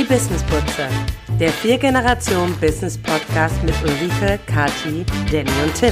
Businessbutze, der 4-Generation-Business-Podcast mit Ulrike, Kathi, Danny und Tim.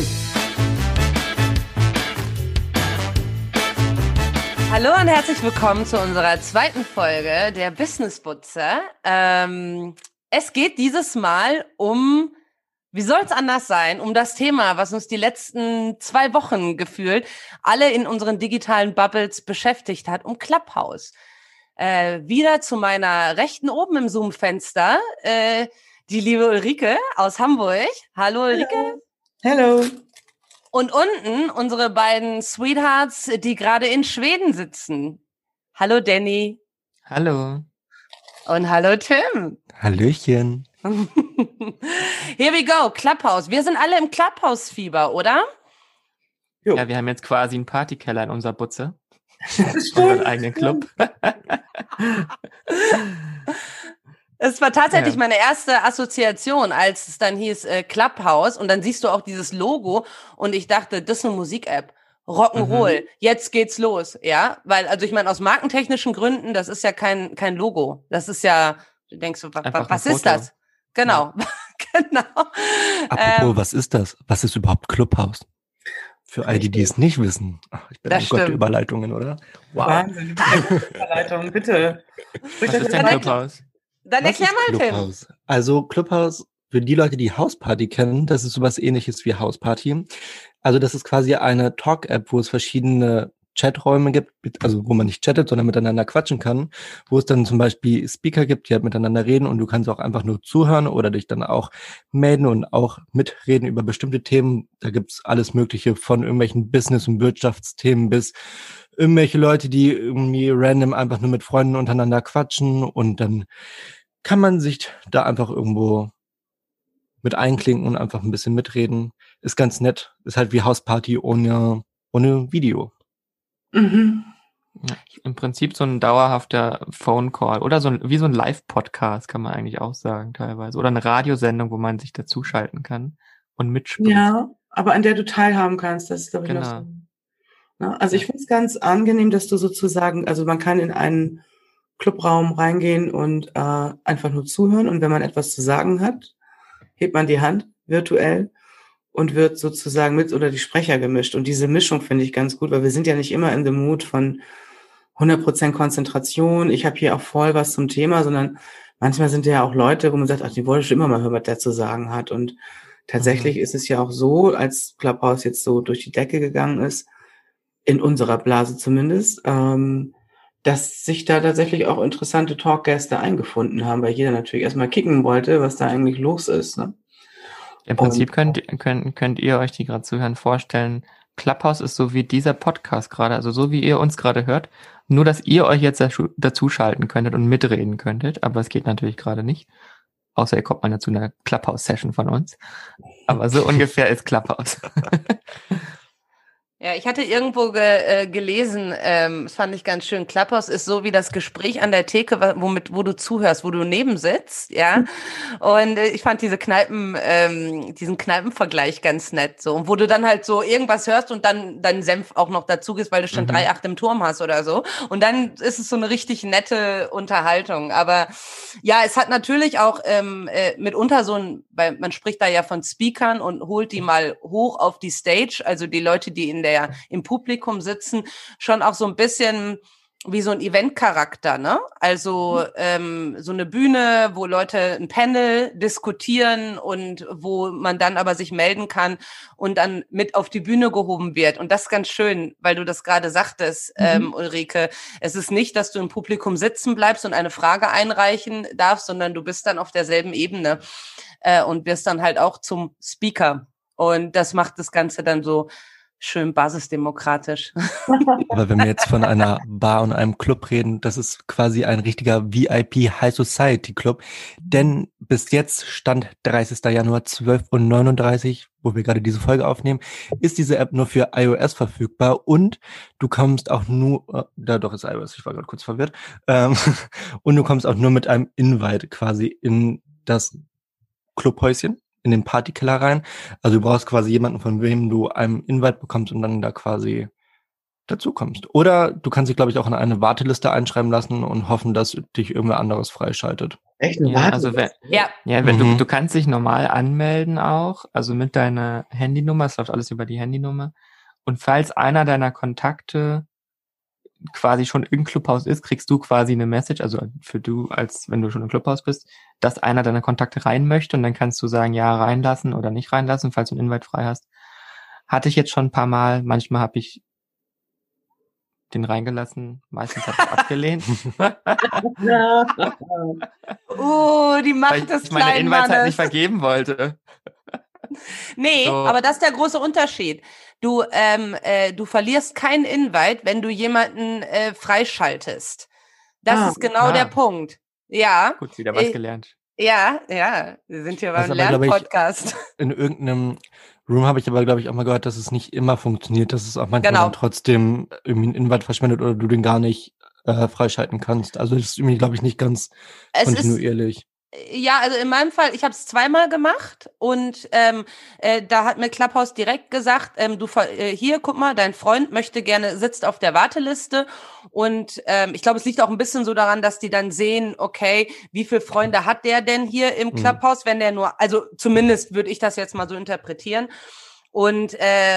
Hallo und herzlich willkommen zu unserer zweiten Folge der Businessbutze. Es geht dieses Mal um, wie soll es anders sein, um das Thema, was uns die letzten 2 Wochen gefühlt alle in unseren digitalen Bubbles beschäftigt hat, um Clubhouse. Wieder zu meiner Rechten oben im Zoom-Fenster, die liebe Ulrike aus Hamburg. Hallo Ulrike. Hallo. Und unten unsere beiden Sweethearts, die gerade in Schweden sitzen. Hallo Danny. Hallo. Und hallo Tim. Hallöchen. Here we go, Clubhouse. Wir sind alle im Clubhouse-Fieber, oder? Jo. Ja, wir haben jetzt quasi einen Partykeller in unserer Butze. Das unseren eigenen Club. Es war tatsächlich meine erste Assoziation, als es dann hieß Clubhouse und dann siehst du auch dieses Logo und ich dachte, das ist eine Musik-App. Rock'n'Roll, jetzt geht's los, ja? Weil, also ich meine, aus markentechnischen Gründen, das ist ja kein Logo. Das ist ja, du denkst so, was ist das? Genau, ja. Genau. Apropos, was ist das? Was ist überhaupt Clubhouse? Für all die es nicht wissen. Ach, ich bin ein Gott der Überleitungen, oder? Wow. Wahnsinn, Überleitung, bitte. Was ist denn Clubhouse? Dann erklär mal, Tim. Also Clubhouse, für die Leute, die Houseparty kennen, das ist sowas Ähnliches wie Houseparty. Also das ist quasi eine Talk-App, wo es verschiedene Chaträume gibt, also wo man nicht chattet, sondern miteinander quatschen kann, wo es dann zum Beispiel Speaker gibt, die halt miteinander reden und du kannst auch einfach nur zuhören oder dich dann auch melden und auch mitreden über bestimmte Themen. Da gibt's alles Mögliche von irgendwelchen Business- und Wirtschaftsthemen bis irgendwelche Leute, die irgendwie random einfach nur mit Freunden untereinander quatschen und dann kann man sich da einfach irgendwo mit einklinken und einfach ein bisschen mitreden. Ist ganz nett. Ist halt wie Houseparty ohne Video. Mhm. Ja, im Prinzip so ein dauerhafter Phone Call oder wie so ein Live-Podcast kann man eigentlich auch sagen teilweise. Oder eine Radiosendung, wo man sich dazuschalten kann und mitspricht. Ja, aber an der du teilhaben kannst, das ist, glaube ich, noch so. Na, also ich finde es ganz angenehm, dass du sozusagen, also man kann in einen Clubraum reingehen und einfach nur zuhören und wenn man etwas zu sagen hat, hebt man die Hand virtuell und wird sozusagen mit unter die Sprecher gemischt. Und diese Mischung finde ich ganz gut, weil wir sind ja nicht immer in dem Mut von 100% Konzentration. Ich habe hier auch voll was zum Thema, sondern manchmal sind ja auch Leute, wo man sagt, ach, die wollte ich immer mal hören, was der zu sagen hat. Und tatsächlich ist es ja auch so, als Clubhouse jetzt so durch die Decke gegangen ist, in unserer Blase zumindest, dass sich da tatsächlich auch interessante Talkgäste eingefunden haben, weil jeder natürlich erstmal kicken wollte, was da eigentlich los ist, ne? Im Prinzip könnt ihr euch, die gerade zuhören, vorstellen, Clubhouse ist so wie dieser Podcast gerade, also so wie ihr uns gerade hört, nur dass ihr euch jetzt dazuschalten könntet und mitreden könntet, aber es geht natürlich gerade nicht, außer ihr kommt mal zu einer Clubhouse-Session von uns, aber so ungefähr ist Clubhouse. Ja, ich hatte irgendwo gelesen, das fand ich ganz schön, Clubhouse ist so wie das Gespräch an der Theke, wo du zuhörst, wo du neben sitzt, ja. Und ich fand diesen Kneipenvergleich ganz nett, so. Und wo du dann halt so irgendwas hörst und dann deinen Senf auch noch dazu gibst, weil du schon 3,8 im Turm hast oder so. Und dann ist es so eine richtig nette Unterhaltung. Aber ja, es hat natürlich auch mitunter weil man spricht da ja von Speakern und holt die mal hoch auf die Stage, also die Leute, die im Publikum sitzen, schon auch so ein bisschen wie so ein Eventcharakter, ne? Also so eine Bühne, wo Leute ein Panel diskutieren und wo man dann aber sich melden kann und dann mit auf die Bühne gehoben wird. Und das ist ganz schön, weil du das gerade sagtest, Ulrike. Es ist nicht, dass du im Publikum sitzen bleibst und eine Frage einreichen darfst, sondern du bist dann auf derselben Ebene und wirst dann halt auch zum Speaker. Und das macht das Ganze dann so schön basisdemokratisch. Aber wenn wir jetzt von einer Bar und einem Club reden, das ist quasi ein richtiger VIP High Society Club. Denn bis jetzt, Stand 30. Januar 12:39 Uhr, wo wir gerade diese Folge aufnehmen, ist diese App nur für iOS verfügbar und du kommst auch nur, doch ist iOS, ich war gerade kurz verwirrt, und du kommst auch nur mit einem Invite quasi in das Clubhäuschen, in den Partykeller rein. Also du brauchst quasi jemanden, von wem du einen Invite bekommst und dann da quasi dazu kommst. Oder du kannst dich, glaube ich, auch in eine Warteliste einschreiben lassen und hoffen, dass dich irgendwer anderes freischaltet. Echt eine Warteliste? Also wenn du kannst dich normal anmelden auch, also mit deiner Handynummer, es läuft alles über die Handynummer. Und falls einer deiner Kontakte quasi schon im Clubhaus ist, kriegst du quasi eine Message, also für du, als wenn du schon im Clubhaus bist, dass einer deiner Kontakte rein möchte und dann kannst du sagen, ja, reinlassen oder nicht reinlassen, falls du einen Invite frei hast. Hatte ich jetzt schon ein paar Mal, manchmal habe ich den reingelassen, meistens habe ich abgelehnt. Die Macht des ich meine kleinen Invites halt Mannes. nicht vergeben wollte. Nee, So. aber das ist der große Unterschied. Du verlierst keinen Invite, wenn du jemanden freischaltest. Das ist genau der Punkt. Ja. Gut, wieder was gelernt. Ja, wir sind hier beim aber, glaub ich, Lernpodcast. In irgendeinem Room habe ich aber, glaube ich, auch mal gehört, dass es nicht immer funktioniert, dass es auch manchmal dann trotzdem irgendwie ein Invite verschwendet oder du den gar nicht freischalten kannst. Also das ist irgendwie, glaube ich, nicht ganz kontinuierlich. Ja, also in meinem Fall, ich habe es zweimal gemacht und da hat mir Clubhouse direkt gesagt, hier, guck mal, dein Freund sitzt auf der Warteliste und ich glaube, es liegt auch ein bisschen so daran, dass die dann sehen, okay, wie viele Freunde hat der denn hier im Clubhouse, wenn der also zumindest würde ich das jetzt mal so interpretieren. Und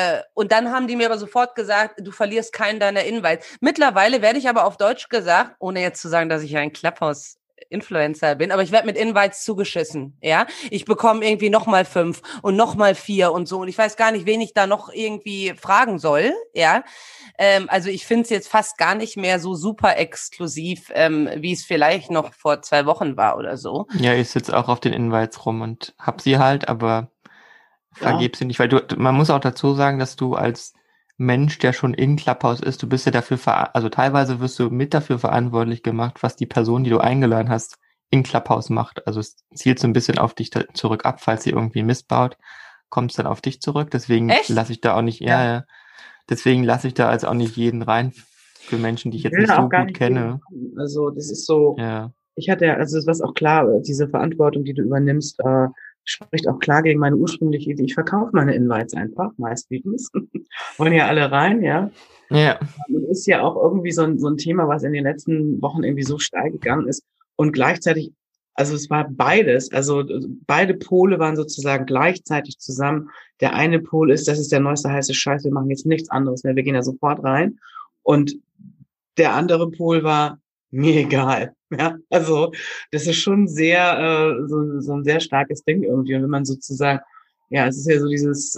dann haben die mir aber sofort gesagt, du verlierst keinen deiner Invites. Mittlerweile werde ich aber auf Deutsch gesagt, ohne jetzt zu sagen, dass ich ein Clubhouse-Influencer bin, aber ich werde mit Invites zugeschissen, ja. Ich bekomme irgendwie nochmal 5 und nochmal 4 und so und ich weiß gar nicht, wen ich da noch irgendwie fragen soll, ja. Also ich finde es jetzt fast gar nicht mehr so super exklusiv, wie es vielleicht noch vor 2 Wochen war oder so. Ja, ich sitze auch auf den Invites rum und hab sie halt, aber vergib sie nicht, weil man muss auch dazu sagen, dass du als Mensch, der schon in Clubhouse ist, du bist ja dafür, also teilweise wirst du mit dafür verantwortlich gemacht, was die Person, die du eingeladen hast, in Clubhouse macht. Also es zielt so ein bisschen auf dich zurück ab, falls sie irgendwie missbaut, kommt es dann auf dich zurück. Deswegen lasse ich da auch nicht, deswegen lasse ich da also auch nicht jeden rein für Menschen, die ich jetzt nicht so gut kenne. Also das ist so, ich hatte also das ist auch klar, diese Verantwortung, die du übernimmst, spricht auch klar gegen meine ursprüngliche Idee. Ich verkaufe meine Invites einfach, meistens. Wollen ja alle rein, ja. Ja. Und ist ja auch irgendwie so ein Thema, was in den letzten Wochen irgendwie so steil gegangen ist. Und gleichzeitig, also es war beides, also beide Pole waren sozusagen gleichzeitig zusammen. Der eine Pol ist, das ist der neueste heiße Scheiß, wir machen jetzt nichts anderes mehr, wir gehen ja sofort rein. Und der andere Pol war, mir egal. Ja, also das ist schon sehr so ein sehr starkes Ding irgendwie. Und wenn man sozusagen, ja, es ist ja so dieses,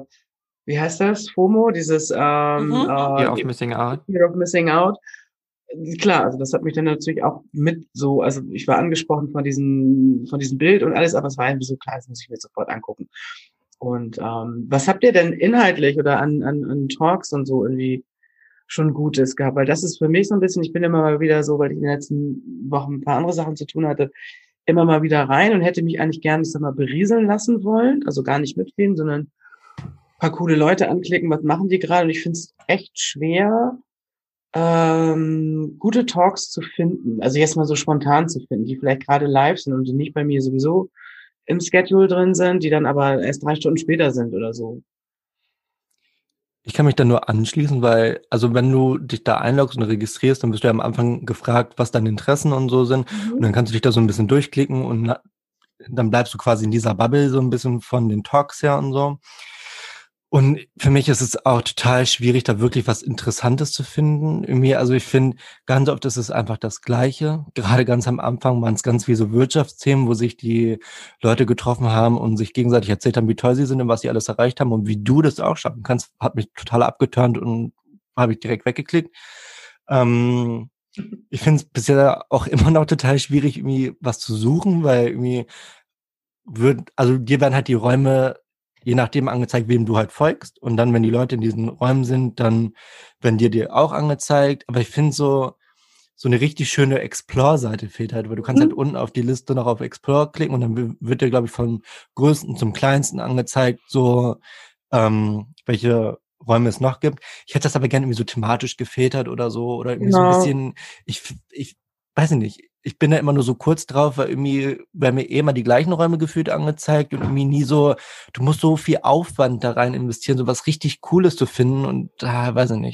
wie heißt das? FOMO, dieses Fear of Missing Out. Fear of Missing Out. Klar, also das hat mich dann natürlich auch mit so, also ich war angesprochen von diesem Bild und alles, aber es war irgendwie so klar, das muss ich mir sofort angucken. Und was habt ihr denn inhaltlich oder an Talks und so irgendwie schon Gutes gehabt, weil das ist für mich so ein bisschen, ich bin immer mal wieder so, weil ich in den letzten Wochen ein paar andere Sachen zu tun hatte, immer mal wieder rein und hätte mich eigentlich gerne, ich sag mal, berieseln lassen wollen, also gar nicht mitgehen, sondern ein paar coole Leute anklicken, was machen die gerade und ich finde es echt schwer, gute Talks zu finden, also jetzt mal so spontan zu finden, die vielleicht gerade live sind und die nicht bei mir sowieso im Schedule drin sind, die dann aber erst 3 Stunden später sind oder so. Ich kann mich da nur anschließen, weil, also wenn du dich da einloggst und registrierst, dann wirst du ja am Anfang gefragt, was deine Interessen und so sind. Und dann kannst du dich da so ein bisschen durchklicken und dann bleibst du quasi in dieser Bubble so ein bisschen von den Talks her und so. Und für mich ist es auch total schwierig, da wirklich was Interessantes zu finden. Irgendwie, also ich finde, ganz oft ist es einfach das Gleiche. Gerade ganz am Anfang waren es ganz wie so Wirtschaftsthemen, wo sich die Leute getroffen haben und sich gegenseitig erzählt haben, wie toll sie sind und was sie alles erreicht haben und wie du das auch schaffen kannst, hat mich total abgeturnt und habe ich direkt weggeklickt. Ich finde es bisher auch immer noch total schwierig, irgendwie was zu suchen, weil irgendwie dir werden halt die Räume je nachdem angezeigt, wem du halt folgst. Und dann, wenn die Leute in diesen Räumen sind, dann werden dir auch angezeigt. Aber ich finde so eine richtig schöne Explore-Seite fehlt halt, weil du kannst halt unten auf die Liste noch auf Explore klicken und dann wird dir, glaube ich, vom größten zum kleinsten angezeigt, so welche Räume es noch gibt. Ich hätte das aber gerne irgendwie so thematisch gefiltert oder so. Oder irgendwie so ein bisschen, ich weiß nicht, ich bin da immer nur so kurz drauf, weil irgendwie werden mir immer die gleichen Räume gefühlt angezeigt und irgendwie nie so, du musst so viel Aufwand da rein investieren, so was richtig Cooles zu finden und weiß ich nicht.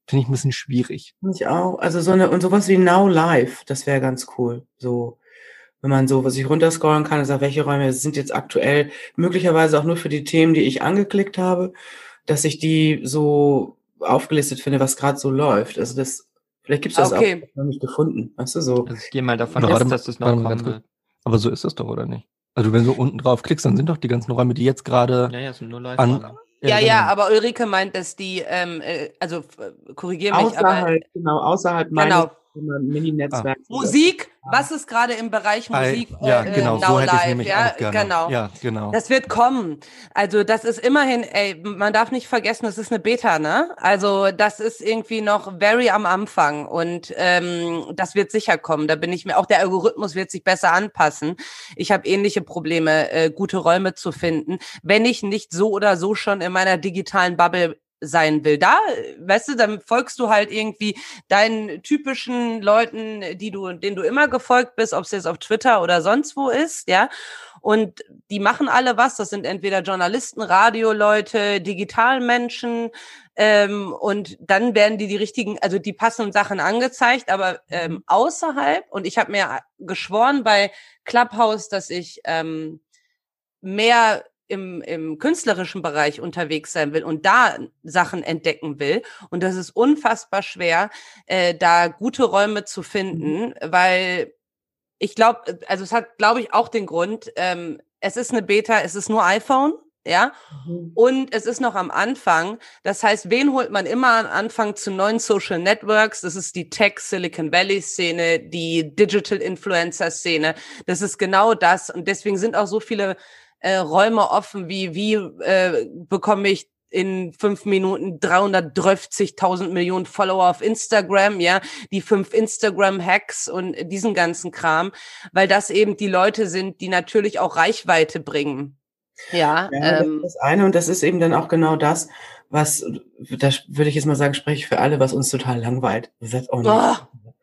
finde ich ein bisschen schwierig. Ich auch. Also und sowas wie Now Live, das wäre ganz cool. So, wenn man so, was ich runterscrollen kann und sagt, welche Räume sind jetzt aktuell, möglicherweise auch nur für die Themen, die ich angeklickt habe, dass ich die so aufgelistet finde, was gerade so läuft. Also vielleicht gibt's das auch noch nicht gefunden. Weißt du, so. Also ich gehe mal davon aus, dass das noch kommen wird. Aber so ist es doch, oder nicht? Also wenn du unten drauf klickst, dann sind doch die ganzen Räume, die jetzt gerade es sind nur Live-Räume. Ja, genau. Aber Ulrike meint, dass die, korrigiere mich, außerhalb meines Mini-Netzwerk. Musik, was ist gerade im Bereich Musik? Genau, so hätte ich nämlich auch gerne. Genau. Ja, genau. Das wird kommen. Also das ist immerhin, man darf nicht vergessen, das ist eine Beta, ne? Also das ist irgendwie noch very am Anfang und das wird sicher kommen. Da bin ich mir, auch der Algorithmus wird sich besser anpassen. Ich habe ähnliche Probleme, gute Räume zu finden, wenn ich nicht so oder so schon in meiner digitalen Bubble sein will. Da, weißt du, dann folgst du halt irgendwie deinen typischen Leuten, denen du immer gefolgt bist, ob es jetzt auf Twitter oder sonst wo ist, ja. Und die machen alle was. Das sind entweder Journalisten, Radioleute, Digitalmenschen, und dann werden die richtigen, also die passenden Sachen angezeigt, aber außerhalb, und ich habe mir geschworen bei Clubhouse, dass ich mehr im künstlerischen Bereich unterwegs sein will und da Sachen entdecken will. Und das ist unfassbar schwer, da gute Räume zu finden, weil ich glaube, also es hat, glaube ich, auch den Grund, es ist eine Beta, es ist nur iPhone, ja, und es ist noch am Anfang. Das heißt, wen holt man immer am Anfang zu neuen Social Networks? Das ist die Tech Silicon Valley Szene, die Digital Influencer Szene. Das ist genau das. Und deswegen sind auch so viele Räume offen, wie bekomme ich in 5 Minuten 330.000 Millionen Follower auf Instagram, ja, die 5 Instagram-Hacks und diesen ganzen Kram, weil das eben die Leute sind, die natürlich auch Reichweite bringen. Ja, das ist das eine und das ist eben dann auch genau das, was, das würde ich jetzt mal sagen, spreche ich für alle, was uns total langweilt. Das heißt auch nicht.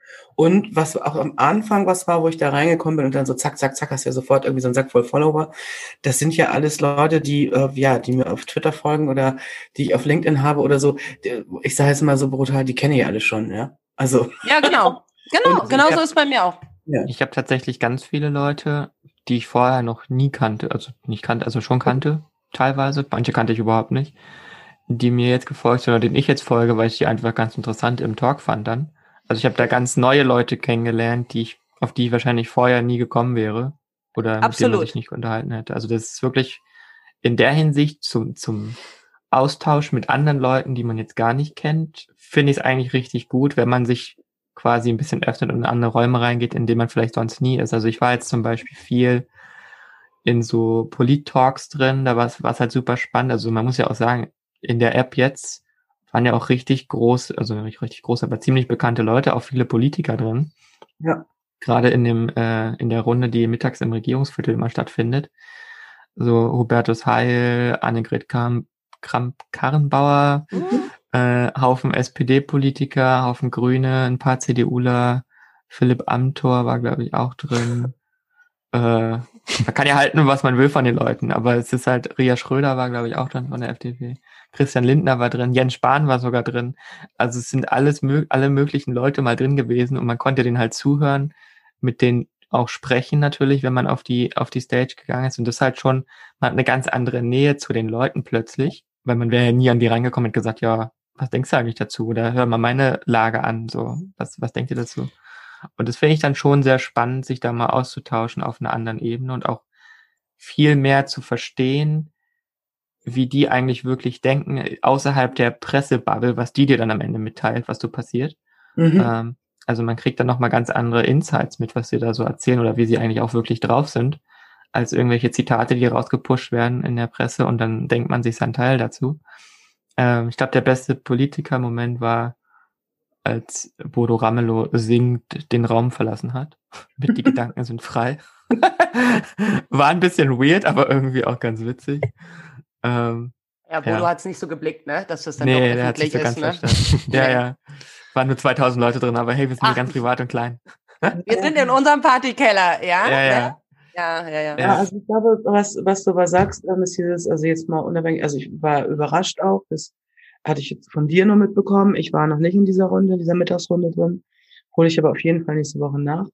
Und was auch am Anfang was war, wo ich da reingekommen bin und dann so zack, zack, zack, hast ja sofort irgendwie so einen Sack voll Follower. Das sind ja alles Leute, die mir auf Twitter folgen oder die ich auf LinkedIn habe oder so. Ich sage jetzt mal so brutal, die kenne ich alle schon, ja. Also. Ja, genau. Genau so ist es bei mir auch. Ja. Ich habe tatsächlich ganz viele Leute, die ich vorher noch nie kannte, schon kannte, teilweise. Manche kannte ich überhaupt nicht, die mir jetzt gefolgt sind oder denen ich jetzt folge, weil ich die einfach ganz interessant im Talk fand dann. Also ich habe da ganz neue Leute kennengelernt, auf die ich wahrscheinlich vorher nie gekommen wäre oder mit denen man sich nicht unterhalten hätte. Also das ist wirklich in der Hinsicht zum Austausch mit anderen Leuten, die man jetzt gar nicht kennt, finde ich es eigentlich richtig gut, wenn man sich quasi ein bisschen öffnet und in andere Räume reingeht, in denen man vielleicht sonst nie ist. Also ich war jetzt zum Beispiel viel in so Polit-Talks drin, da war es halt super spannend. Also man muss ja auch sagen, in der App jetzt waren ja auch richtig groß, also nicht richtig groß, aber ziemlich bekannte Leute, auch viele Politiker drin. Ja. Gerade in der Runde, die mittags im Regierungsviertel immer stattfindet. So Hubertus Heil, Annegret Kramp-Karrenbauer, Haufen SPD-Politiker, Haufen Grüne, ein paar CDUler, Philipp Amthor war, glaube ich, auch drin. Man kann ja halten, was man will von den Leuten, aber es ist halt, Ria Schröder war, glaube ich, auch drin von der FDP. Christian Lindner war drin, Jens Spahn war sogar drin. Also es sind alle möglichen Leute mal drin gewesen und man konnte denen halt zuhören, mit denen auch sprechen natürlich, wenn man auf die Stage gegangen ist. Und das halt schon, man hat eine ganz andere Nähe zu den Leuten plötzlich, weil man wäre ja nie an die reingekommen und gesagt, ja, was denkst du eigentlich dazu? Oder hör mal meine Lage an, so, was denkt ihr dazu? Und das finde ich dann schon sehr spannend, sich da mal auszutauschen auf einer anderen Ebene und auch viel mehr zu verstehen, wie die eigentlich wirklich denken, außerhalb der Pressebubble, was die dir dann am Ende mitteilt, was so passiert. Also man kriegt dann nochmal ganz andere Insights mit, was sie da so erzählen oder wie sie eigentlich auch wirklich drauf sind, als irgendwelche Zitate, die rausgepusht werden in der Presse und dann denkt man sich seinen Teil dazu. Ich glaube, der beste Politiker-Moment war, als Bodo Ramelow singend den Raum verlassen hat. Mit Die Gedanken sind frei. War ein bisschen weird, aber irgendwie auch ganz witzig. Bodo hat es nicht so geblickt, ne? Dass das dann doch öffentlich so ist, ne? Ja. Waren nur 2000 Leute drin, aber hey, wir sind hier ganz privat und klein. Wir sind in unserem Partykeller, ja? Ja. Ja, also ich glaube, was du aber sagst, ist dieses, also jetzt mal unabhängig, also ich war überrascht auch, dass hatte ich jetzt von dir nur mitbekommen. Ich war noch nicht in dieser Runde, in dieser Mittagsrunde drin. Hole ich aber auf jeden Fall nächste Woche nach.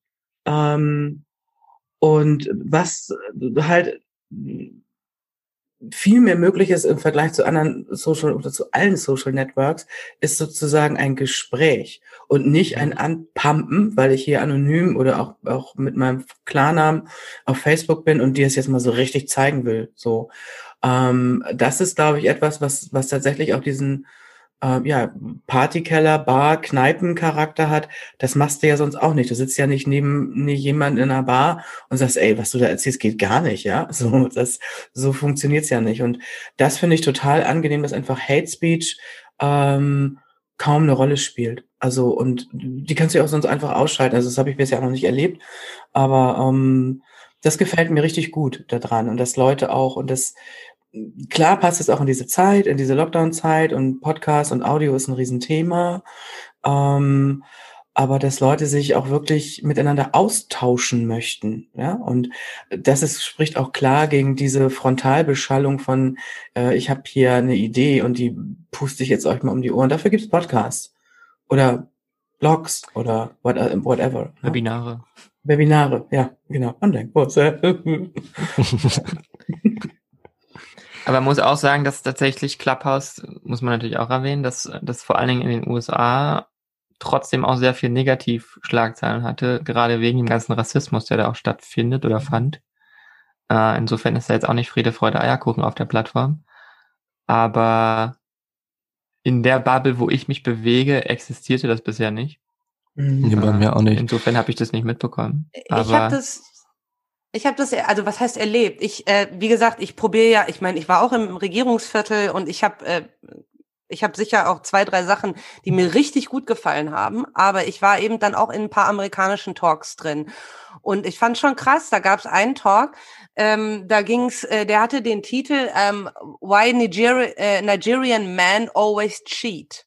Und was halt viel mehr möglich ist im Vergleich zu anderen Social oder zu allen Social Networks, ist sozusagen ein Gespräch und nicht ein Anpumpen, weil ich hier anonym oder auch mit meinem Klarnamen auf Facebook bin und dir es jetzt mal so richtig zeigen will. So, das ist, glaube ich, etwas, was tatsächlich auch diesen Partykeller, Bar, Kneipencharakter hat. Das machst du ja sonst auch nicht. Du sitzt ja nicht neben jemand in einer Bar und sagst, ey, was du da erzählst, geht gar nicht, ja. So funktioniert's ja nicht. Und das finde ich total angenehm, dass einfach Hate Speech kaum eine Rolle spielt. Also, und die kannst du ja auch sonst einfach ausschalten. Also das habe ich bisher noch nicht erlebt. Aber das gefällt mir richtig gut daran. Und dass Leute auch, und das klar passt es auch in diese Zeit, in diese Lockdown-Zeit, und Podcast und Audio ist ein Riesenthema. Aber dass Leute sich auch wirklich miteinander austauschen möchten, ja, und spricht auch klar gegen diese Frontalbeschallung von ich habe hier eine Idee und die puste ich jetzt euch mal um die Ohren. Dafür gibt's Podcasts oder Blogs oder whatever. Webinare, ja, genau. Online-Kurse. Aber man muss auch sagen, dass tatsächlich Clubhouse, muss man natürlich auch erwähnen, dass das vor allen Dingen in den USA trotzdem auch sehr viel Negativschlagzeilen hatte, gerade wegen dem ganzen Rassismus, der da auch stattfindet oder fand. Insofern ist da jetzt auch nicht Friede, Freude, Eierkuchen auf der Plattform. Aber in der Bubble, wo ich mich bewege, existierte das bisher nicht. Nee, bei mir auch nicht. Insofern habe ich das nicht mitbekommen. Ich habe das, also was heißt erlebt? Wie gesagt, ich probiere ja, ich meine, ich war auch im Regierungsviertel und ich habe sicher auch 2, 3 Sachen, die mir richtig gut gefallen haben, aber ich war eben dann auch in ein paar amerikanischen Talks drin. Und ich fand schon krass, da gab es einen Talk, da ging's, der hatte den Titel Why Nigerian Men Always Cheat.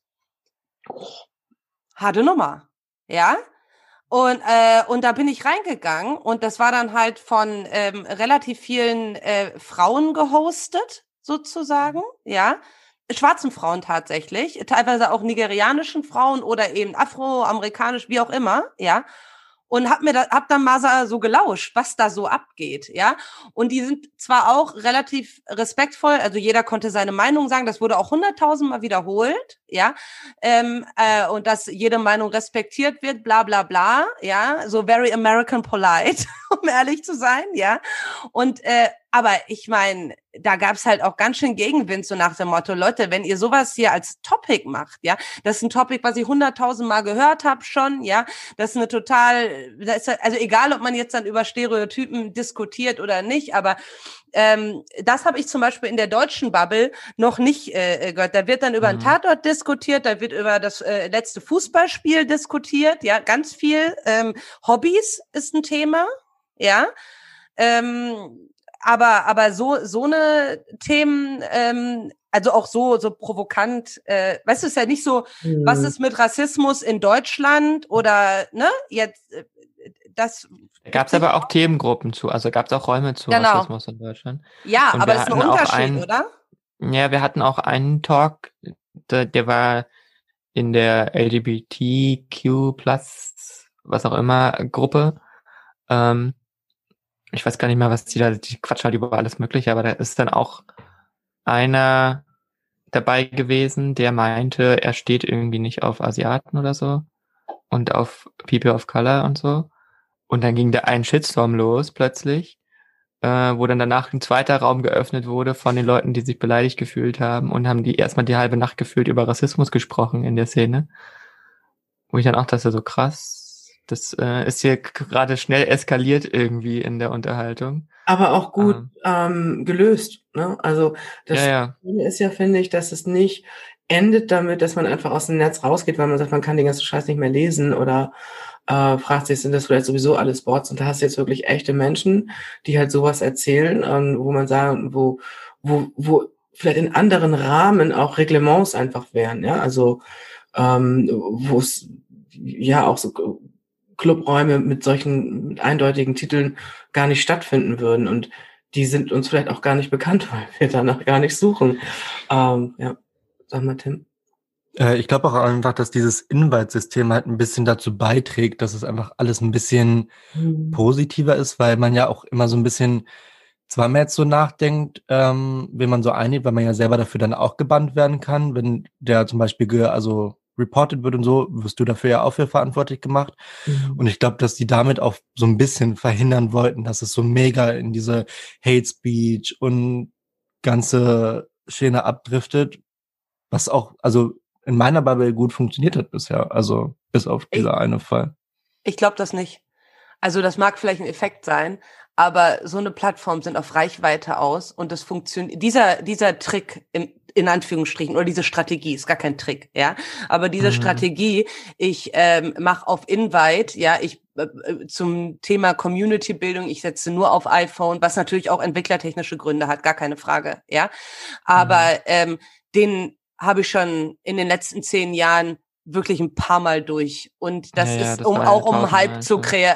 Harte Nummer, ja? Und da bin ich reingegangen und das war dann halt von relativ vielen Frauen gehostet, sozusagen, ja, schwarzen Frauen tatsächlich, teilweise auch nigerianischen Frauen oder eben afroamerikanisch, wie auch immer, ja. Und hab dann mal so gelauscht, was da so abgeht, ja. Und die sind zwar auch relativ respektvoll, also jeder konnte seine Meinung sagen, das wurde auch 100.000 Mal wiederholt, ja. Und dass jede Meinung respektiert wird, bla bla bla, ja. So very American polite, um ehrlich zu sein, ja. Und aber ich meine, da gab's halt auch ganz schön Gegenwind, so nach dem Motto, Leute, wenn ihr sowas hier als Topic macht, ja, das ist ein Topic, was ich 100.000 Mal gehört habe schon, ja, das ist also egal, ob man jetzt dann über Stereotypen diskutiert oder nicht, aber das habe ich zum Beispiel in der deutschen Bubble noch nicht gehört. Da wird dann über einen Tatort diskutiert, da wird über das letzte Fußballspiel diskutiert, ja, ganz viel. Hobbys ist ein Thema, ja. Aber so eine Themen, also auch so provokant, weißt du, ist ja nicht so, was ist mit Rassismus in Deutschland oder, ne, jetzt, das. Gab es aber auch Themengruppen zu, also gab es auch Räume zu Rassismus in Deutschland. Ja, und aber das ist ein Unterschied, oder? Ja, wir hatten auch einen Talk, der war in der LGBTQ+, was auch immer, Gruppe, ich weiß gar nicht mehr, was die quatschen halt über alles Mögliche, aber da ist dann auch einer dabei gewesen, der meinte, er steht irgendwie nicht auf Asiaten oder so und auf People of Color und so. Und dann ging da ein Shitstorm los plötzlich, wo dann danach ein zweiter Raum geöffnet wurde von den Leuten, die sich beleidigt gefühlt haben und haben die erstmal die halbe Nacht gefühlt über Rassismus gesprochen in der Szene. Wo ich dann auch dachte, so krass, das ist hier gerade schnell eskaliert irgendwie in der Unterhaltung. Aber auch gut gelöst, ne? Also das Schöne ist ja, finde ich, dass es nicht endet damit, dass man einfach aus dem Netz rausgeht, weil man sagt, man kann den ganzen Scheiß nicht mehr lesen oder fragt sich, sind das vielleicht sowieso alles Bots? Und da hast du jetzt wirklich echte Menschen, die halt sowas erzählen, wo man sagen, wo vielleicht in anderen Rahmen auch Reglements einfach wären, ja, also wo es ja auch so Clubräume mit solchen eindeutigen Titeln gar nicht stattfinden würden und die sind uns vielleicht auch gar nicht bekannt, weil wir danach gar nicht suchen. Ja, sag mal, Tim. Ich glaube auch einfach, dass dieses Invite-System halt ein bisschen dazu beiträgt, dass es einfach alles ein bisschen positiver ist, weil man ja auch immer so ein bisschen, zwar mehr jetzt so nachdenkt, wen man so einlädt, weil man ja selber dafür dann auch gebannt werden kann, wenn der zum Beispiel reported wird und so, wirst du dafür ja auch für verantwortlich gemacht. Und ich glaube, dass die damit auch so ein bisschen verhindern wollten, dass es so mega in diese Hate Speech und ganze Schiene abdriftet, was auch, also in meiner Bubble gut funktioniert hat bisher, also bis auf dieser eine Fall. Ich glaube das nicht. Also das mag vielleicht ein Effekt sein, aber so eine Plattform sind auf Reichweite aus und das funktioniert. Dieser Trick in Anführungsstrichen oder diese Strategie ist gar kein Trick, ja. Aber diese Strategie, ich mache auf Invite, ja, ich zum Thema Community-Bildung, ich setze nur auf iPhone, was natürlich auch entwicklertechnische Gründe hat, gar keine Frage, ja. Aber den habe ich schon in den letzten 10 Jahren wirklich ein paar Mal durch. Und das ist, das um ein Hype zu kreieren,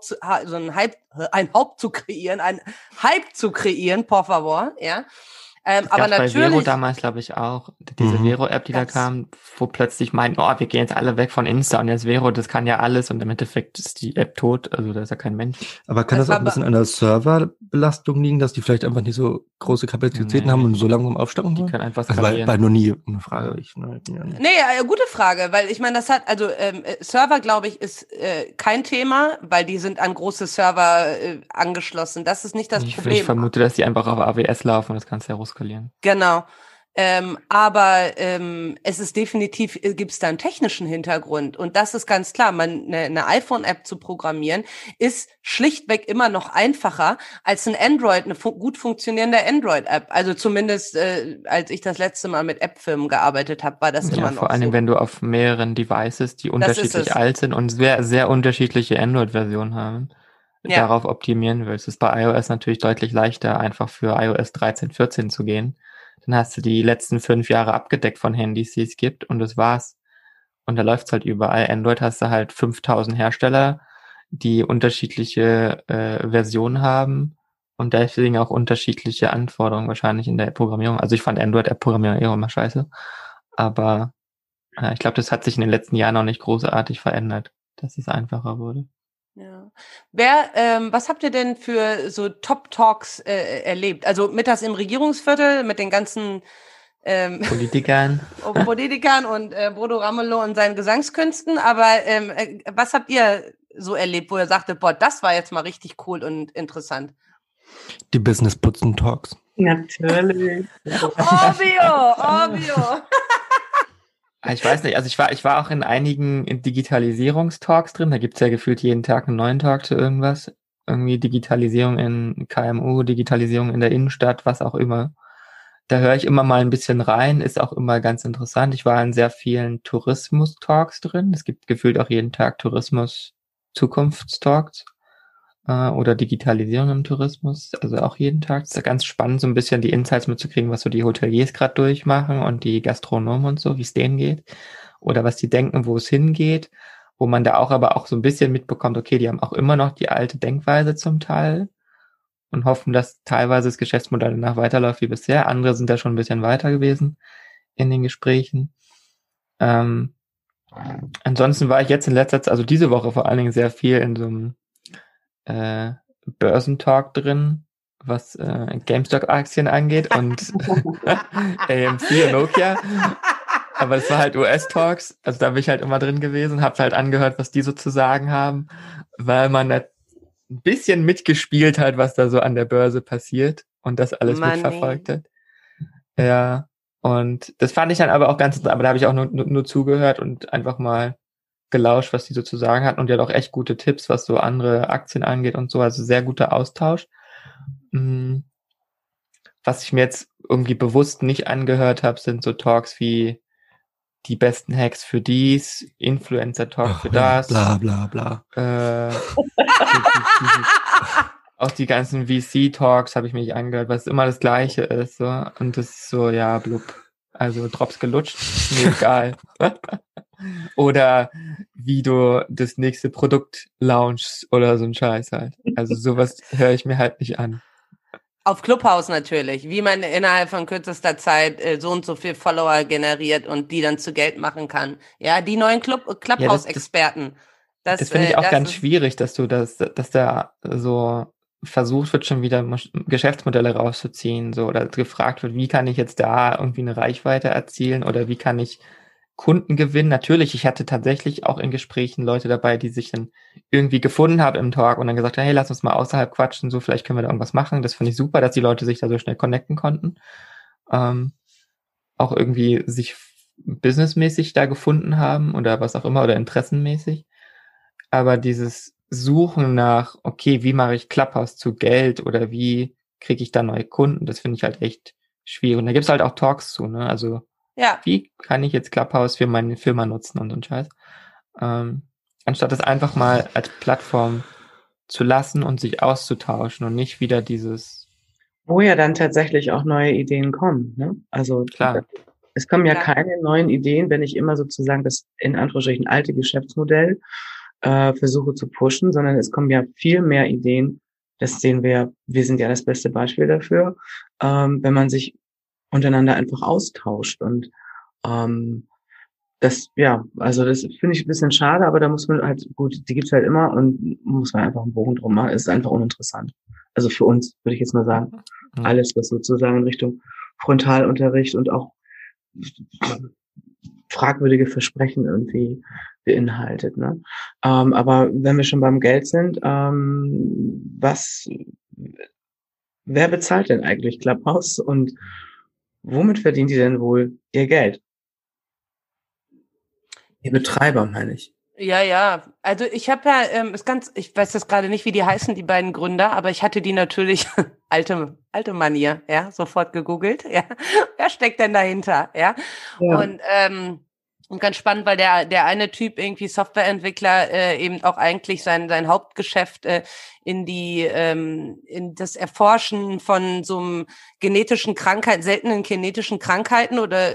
ein Hype zu kreieren, por favor, ja. Aber natürlich. Bei Vero damals, glaube ich, auch. Diese Vero-App, die da kam, wo plötzlich meinten, wir gehen jetzt alle weg von Insta und jetzt Vero, das kann ja alles und im Endeffekt ist die App tot, also da ist ja kein Mensch. Aber kann das auch ein bisschen an der Serverbelastung liegen, dass die vielleicht einfach nicht so große Kapazitäten haben und so langsam aufstocken? Die können einfach skalieren. Also war nur nie eine Frage. Gute Frage, weil ich meine, Server, glaube ich, ist kein Thema, weil die sind an große Server angeschlossen. Das ist nicht das Problem. Ich vermute, dass die einfach auf AWS laufen und das kannst du ja skalieren. Genau. Aber es ist definitiv, gibt es da einen technischen Hintergrund. Und das ist ganz klar, eine iPhone-App zu programmieren, ist schlichtweg immer noch einfacher als eine gut funktionierende Android-App. Also zumindest, als ich das letzte Mal mit App-Firmen gearbeitet habe, war das immer noch vor allem, so. wenn du auf mehreren Devices, die unterschiedlich alt sind und sehr, sehr unterschiedliche Android-Versionen haben, darauf optimieren willst. Es ist bei iOS natürlich deutlich leichter, einfach für iOS 13, 14 zu gehen. Dann hast du die letzten 5 Jahre abgedeckt von Handys, die es gibt und das war's. Und da läuft's halt überall. Android hast du halt 5000 Hersteller, die unterschiedliche Versionen haben und deswegen auch unterschiedliche Anforderungen wahrscheinlich in der Programmierung. Also ich fand Android-App-Programmierung immer scheiße. Aber ich glaube, das hat sich in den letzten Jahren noch nicht großartig verändert, dass es einfacher wurde. Ja. Was habt ihr denn für so Top-Talks erlebt? Also mittags im Regierungsviertel mit den ganzen Politikern und Bodo Ramelow und seinen Gesangskünsten. Aber was habt ihr so erlebt, wo ihr sagtet, boah, das war jetzt mal richtig cool und interessant? Die Business-Putzen-Talks. Natürlich. Obvio. Ich weiß nicht, also ich war auch in einigen Digitalisierungstalks drin, da gibt's ja gefühlt jeden Tag einen neuen Talk zu irgendwas. Irgendwie Digitalisierung in KMU, Digitalisierung in der Innenstadt, was auch immer. Da höre ich immer mal ein bisschen rein, ist auch immer ganz interessant. Ich war in sehr vielen Tourismus-Talks drin. Es gibt gefühlt auch jeden Tag Tourismus-Zukunftstalks oder Digitalisierung im Tourismus, also auch jeden Tag. Es ist ganz spannend, so ein bisschen die Insights mitzukriegen, was so die Hoteliers gerade durchmachen und die Gastronomen und so, wie es denen geht oder was die denken, wo es hingeht, wo man da auch aber auch so ein bisschen mitbekommt, okay, die haben auch immer noch die alte Denkweise zum Teil und hoffen, dass teilweise das Geschäftsmodell danach weiterläuft wie bisher. Andere sind da schon ein bisschen weiter gewesen in den Gesprächen. Ansonsten war ich jetzt in letzter Zeit, also diese Woche vor allen Dingen sehr viel in so einem Börsentalk drin, was GameStop-Aktien angeht und AMC und Nokia. Aber das war halt US-Talks, also da bin ich halt immer drin gewesen, hab's halt angehört, was die so zu sagen haben, weil man da ein bisschen mitgespielt hat, was da so an der Börse passiert und das alles mitverfolgt hat. Ja, und das fand ich dann aber auch ganz, aber da habe ich auch nur zugehört und einfach mal gelauscht, was die so zu sagen hatten und die hat auch echt gute Tipps, was so andere Aktien angeht und so, also sehr guter Austausch. Was ich mir jetzt irgendwie bewusst nicht angehört habe, sind so Talks wie die besten Hacks für dies, Influencer-Talk für das. Bla bla bla. Auch die ganzen VC-Talks habe ich mir nicht angehört, was immer das Gleiche ist. So. Und das ist so, ja, blub. Also Drops gelutscht, mir egal. Oder wie du das nächste Produkt launchst oder so ein Scheiß halt. Also sowas höre ich mir halt nicht an. Auf Clubhouse natürlich, wie man innerhalb von kürzester Zeit so und so viel Follower generiert und die dann zu Geld machen kann. Ja, die neuen Clubhouse-Experten. Das finde ich auch ganz schwierig, dass da so versucht wird, schon wieder Geschäftsmodelle rauszuziehen, so, oder gefragt wird, wie kann ich jetzt da irgendwie eine Reichweite erzielen oder wie kann ich Kunden gewinnen. Natürlich, ich hatte tatsächlich auch in Gesprächen Leute dabei, die sich dann irgendwie gefunden haben im Talk und dann gesagt haben, hey, lass uns mal außerhalb quatschen, so, vielleicht können wir da irgendwas machen. Das finde ich super, dass die Leute sich da so schnell connecten konnten. Auch irgendwie sich businessmäßig da gefunden haben oder was auch immer oder interessenmäßig. Aber dieses Suchen nach, okay, wie mache ich Clubhouse zu Geld oder wie kriege ich da neue Kunden, das finde ich halt echt schwierig. Und da gibt's halt auch Talks zu, ne? Also wie kann ich jetzt Clubhouse für meine Firma nutzen und so ein Scheiß. Anstatt es einfach mal als Plattform zu lassen und sich auszutauschen und nicht wieder dieses... Wo ja dann tatsächlich auch neue Ideen kommen, ne? Also klar. Es kommen ja keine neuen Ideen, wenn ich immer sozusagen das in Anführungsstrichen alte Geschäftsmodell versuche zu pushen, sondern es kommen ja viel mehr Ideen. Das sehen wir sind ja das beste Beispiel dafür, wenn man sich untereinander einfach austauscht. Und das finde ich ein bisschen schade, aber da muss man halt, gut, die gibt's halt immer und muss man einfach einen Bogen drum machen. Es ist einfach uninteressant. Also für uns, würde ich jetzt mal sagen. Alles, was sozusagen in Richtung Frontalunterricht und auch fragwürdige Versprechen irgendwie beinhaltet, ne? Aber wenn wir schon beim Geld sind, wer bezahlt denn eigentlich Clubhouse und womit verdient die denn wohl ihr Geld? Die Betreiber, meine ich. Ja. Also ich habe ja, ich weiß jetzt gerade nicht, wie die heißen, die beiden Gründer, aber ich hatte die natürlich alte Manier, ja, sofort gegoogelt, ja. Wer steckt denn dahinter, ja? Und ganz spannend, weil der eine Typ irgendwie Softwareentwickler eben auch eigentlich sein Hauptgeschäft in das Erforschen von so einem seltenen genetischen Krankheiten oder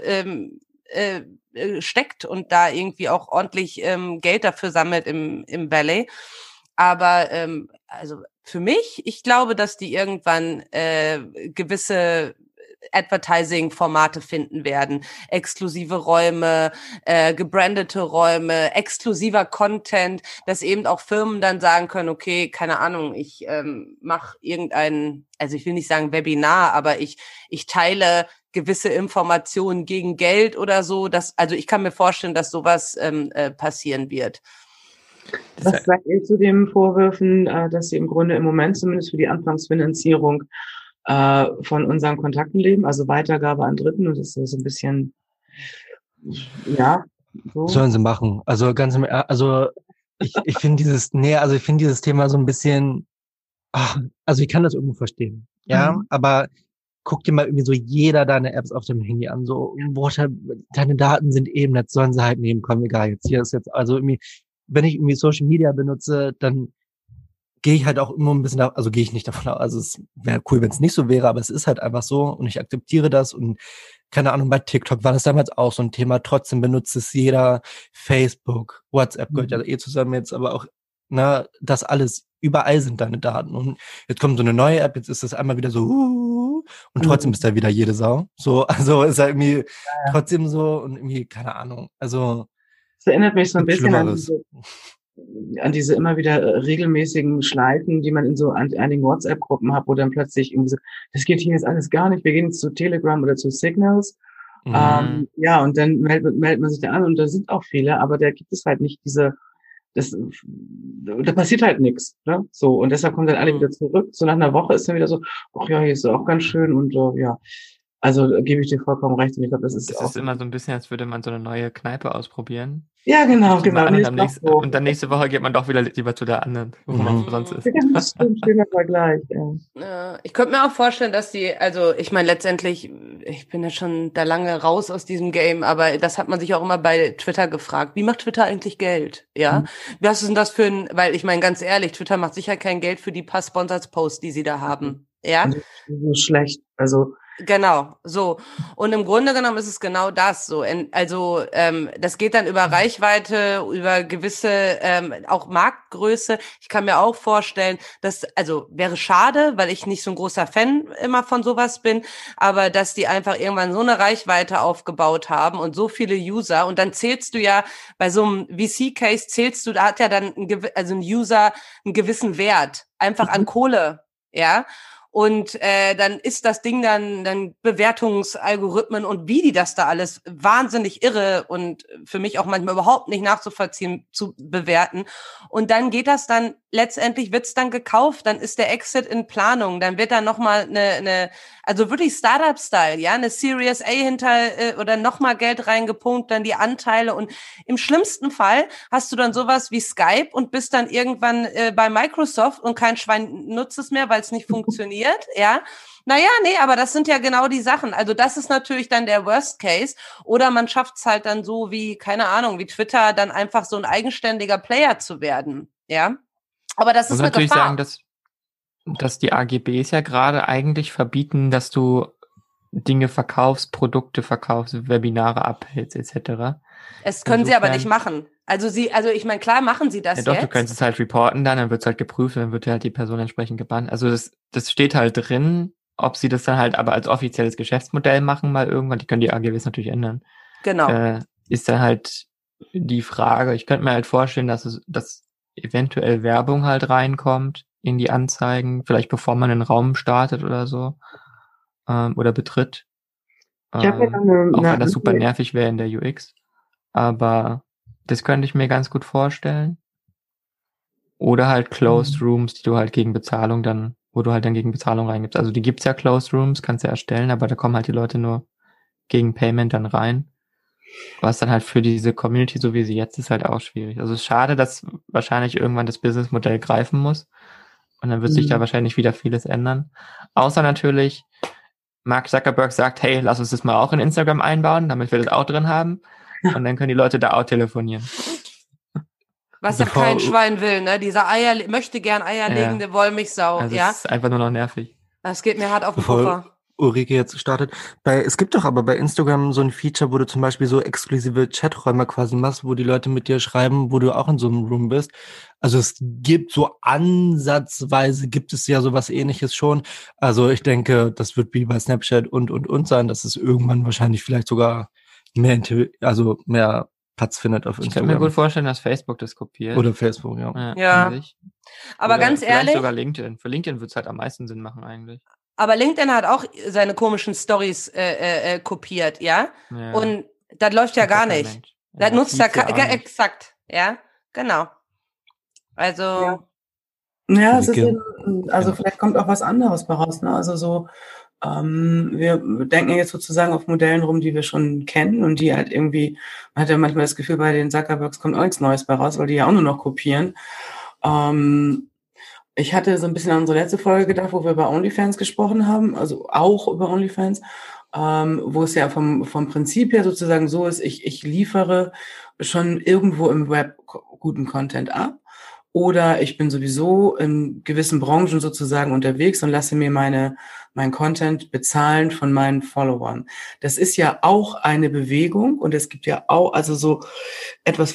steckt und da irgendwie auch ordentlich Geld dafür sammelt im Valley. Aber also für mich, ich glaube, dass die irgendwann gewisse Advertising-Formate finden werden. Exklusive Räume, gebrandete Räume, exklusiver Content, dass eben auch Firmen dann sagen können, okay, keine Ahnung, ich mache also ich will nicht sagen Webinar, aber ich teile gewisse Informationen gegen Geld oder so. Also ich kann mir vorstellen, dass sowas passieren wird. Was sagt ihr zu den Vorwürfen, dass sie im Grunde im Moment zumindest für die Anfangsfinanzierung von unseren Kontakten leben, also Weitergabe an Dritten, und das ist so ein bisschen, ja. So. Sollen sie machen. Also ich finde dieses Thema so ein bisschen, also ich kann das irgendwo verstehen, ja, aber guck dir mal irgendwie so jeder deine Apps auf dem Handy an, so, deine Daten sind eben, das sollen sie halt nehmen, komm, egal, hier ist jetzt, also irgendwie, wenn ich irgendwie Social Media benutze, dann gehe ich halt auch immer ein bisschen, gehe ich nicht davon aus, also es wäre cool, wenn es nicht so wäre, aber es ist halt einfach so und ich akzeptiere das und keine Ahnung, bei TikTok war das damals auch so ein Thema, trotzdem benutzt es jeder, Facebook, WhatsApp gehört ja zusammen jetzt, aber auch, das alles, überall sind deine Daten und jetzt kommt so eine neue App, jetzt ist das einmal wieder so, und trotzdem ist da wieder jede Sau, so, also ist halt irgendwie trotzdem so und irgendwie, keine Ahnung, also. Das erinnert mich so ein bisschen an diese immer wieder regelmäßigen Schleifen, die man in so einigen WhatsApp-Gruppen hat, wo dann plötzlich irgendwie so, das geht hier jetzt alles gar nicht, wir gehen jetzt zu Telegram oder zu Signals. Und dann meldet man sich da an und da sind auch viele, aber da gibt es halt nicht da passiert halt nichts, ne? So, und deshalb kommen dann alle wieder zurück. So nach einer Woche ist dann wieder so, ach ja, hier ist auch ganz schön und ja. Also gebe ich dir vollkommen recht. Und ich glaube, das ist immer so ein bisschen, als würde man so eine neue Kneipe ausprobieren. Ja, genau. Und dann nächste Woche geht man doch wieder lieber zu der anderen, wo man sonst ist. Das stimmt, schöner Vergleich. Ja. Ich könnte mir auch vorstellen, dass ich meine letztendlich, ich bin ja schon da lange raus aus diesem Game, aber das hat man sich auch immer bei Twitter gefragt. Wie macht Twitter eigentlich Geld? Ja, was ist denn das weil ich meine ganz ehrlich, Twitter macht sicher kein Geld für die paar Sponsored Posts, die sie da haben. Ja, das ist so schlecht. Also Genau, so. Und im Grunde genommen ist es genau das so. Also das geht dann über Reichweite, über gewisse auch Marktgröße. Ich kann mir auch vorstellen, also wäre schade, weil ich nicht so ein großer Fan immer von sowas bin, aber dass die einfach irgendwann so eine Reichweite aufgebaut haben und so viele User und dann zählst du ja bei so einem VC-Case da hat ja dann ein User einen gewissen Wert, einfach an Kohle, ja. Und dann ist das Ding dann Bewertungsalgorithmen und wie die das da alles wahnsinnig irre und für mich auch manchmal überhaupt nicht nachzuvollziehen zu bewerten. Und dann geht das dann, letztendlich wird's dann gekauft, dann ist der Exit in Planung, dann wird da nochmal also wirklich Startup-Style, ja, eine Series A oder nochmal Geld reingepumpt, dann die Anteile und im schlimmsten Fall hast du dann sowas wie Skype und bist dann irgendwann bei Microsoft und kein Schwein nutzt es mehr, weil es nicht funktioniert, ja. Naja, nee, aber das sind ja genau die Sachen. Also das ist natürlich dann der Worst Case. Oder man schafft es halt dann so wie, keine Ahnung, wie Twitter, dann einfach so ein eigenständiger Player zu werden, ja. Aber das ist eine natürlich Gefahr. Sagen, dass die AGBs ja gerade eigentlich verbieten, dass du Dinge verkaufst, Produkte verkaufst, Webinare abhältst, etc. Es können sie aber nicht machen. Also ich meine, klar machen sie das ja, doch, jetzt. Du könntest es halt reporten dann wird es halt geprüft, dann wird halt die Person entsprechend gebannt. Also das steht halt drin, ob sie das dann halt aber als offizielles Geschäftsmodell machen mal irgendwann, die können die AGBs natürlich ändern. Genau. Ist dann halt die Frage, ich könnte mir halt vorstellen, dass eventuell Werbung halt reinkommt in die Anzeigen, vielleicht bevor man einen Raum startet oder so, oder betritt. Auch wenn das super nervig wäre in der UX. Aber das könnte ich mir ganz gut vorstellen. Oder halt Closed Rooms, die du halt gegen Bezahlung wo du halt dann gegen Bezahlung reingibst. Also die gibt's ja Closed Rooms, kannst du erstellen, aber da kommen halt die Leute nur gegen Payment dann rein. Was dann halt für diese Community, so wie sie jetzt ist, halt auch schwierig. Also es ist schade, dass wahrscheinlich irgendwann das Businessmodell greifen muss. Und dann wird sich da wahrscheinlich wieder vieles ändern. Außer natürlich, Mark Zuckerberg sagt, hey, lass uns das mal auch in Instagram einbauen, damit wir das auch drin haben. Und dann können die Leute da auch telefonieren. Was ja kein Schwein will, ne? Dieser möchte gern eierlegende Wollmilchsau, also ja. Das ist einfach nur noch nervig. Das geht mir hart auf den Puffer. Ulrike jetzt startet. Es gibt doch aber bei Instagram so ein Feature, wo du zum Beispiel so exklusive Chaträume quasi machst, wo die Leute mit dir schreiben, wo du auch in so einem Room bist. Also es gibt so ansatzweise, gibt es ja sowas Ähnliches schon. Also ich denke, das wird wie bei Snapchat und sein, dass es irgendwann wahrscheinlich vielleicht sogar mehr Platz findet auf Instagram. Ich kann mir gut vorstellen, dass Facebook das kopiert. Oder Facebook, ja. Ja. Aber ganz ehrlich. Vielleicht sogar LinkedIn. Für LinkedIn wird es halt am meisten Sinn machen eigentlich. Aber LinkedIn hat auch seine komischen Stories kopiert, ja? Und das läuft ja gar nicht. Das nutzt ja exakt, ja? Genau. Also. Ja, es ist vielleicht kommt auch was anderes bei raus, ne? Also so, wir denken jetzt sozusagen auf Modellen rum, die wir schon kennen und die halt irgendwie, man hat ja manchmal das Gefühl, bei den Zuckerbergs kommt auch nichts Neues bei raus, weil die ja auch nur noch kopieren. Ich hatte so ein bisschen an unsere letzte Folge gedacht, wo wir über OnlyFans gesprochen haben, also auch über OnlyFans, wo es ja vom Prinzip her sozusagen so ist, ich liefere schon irgendwo im Web guten Content ab oder ich bin sowieso in gewissen Branchen sozusagen unterwegs und lasse mir mein Content bezahlen von meinen Followern. Das ist ja auch eine Bewegung und es gibt ja auch also so etwas,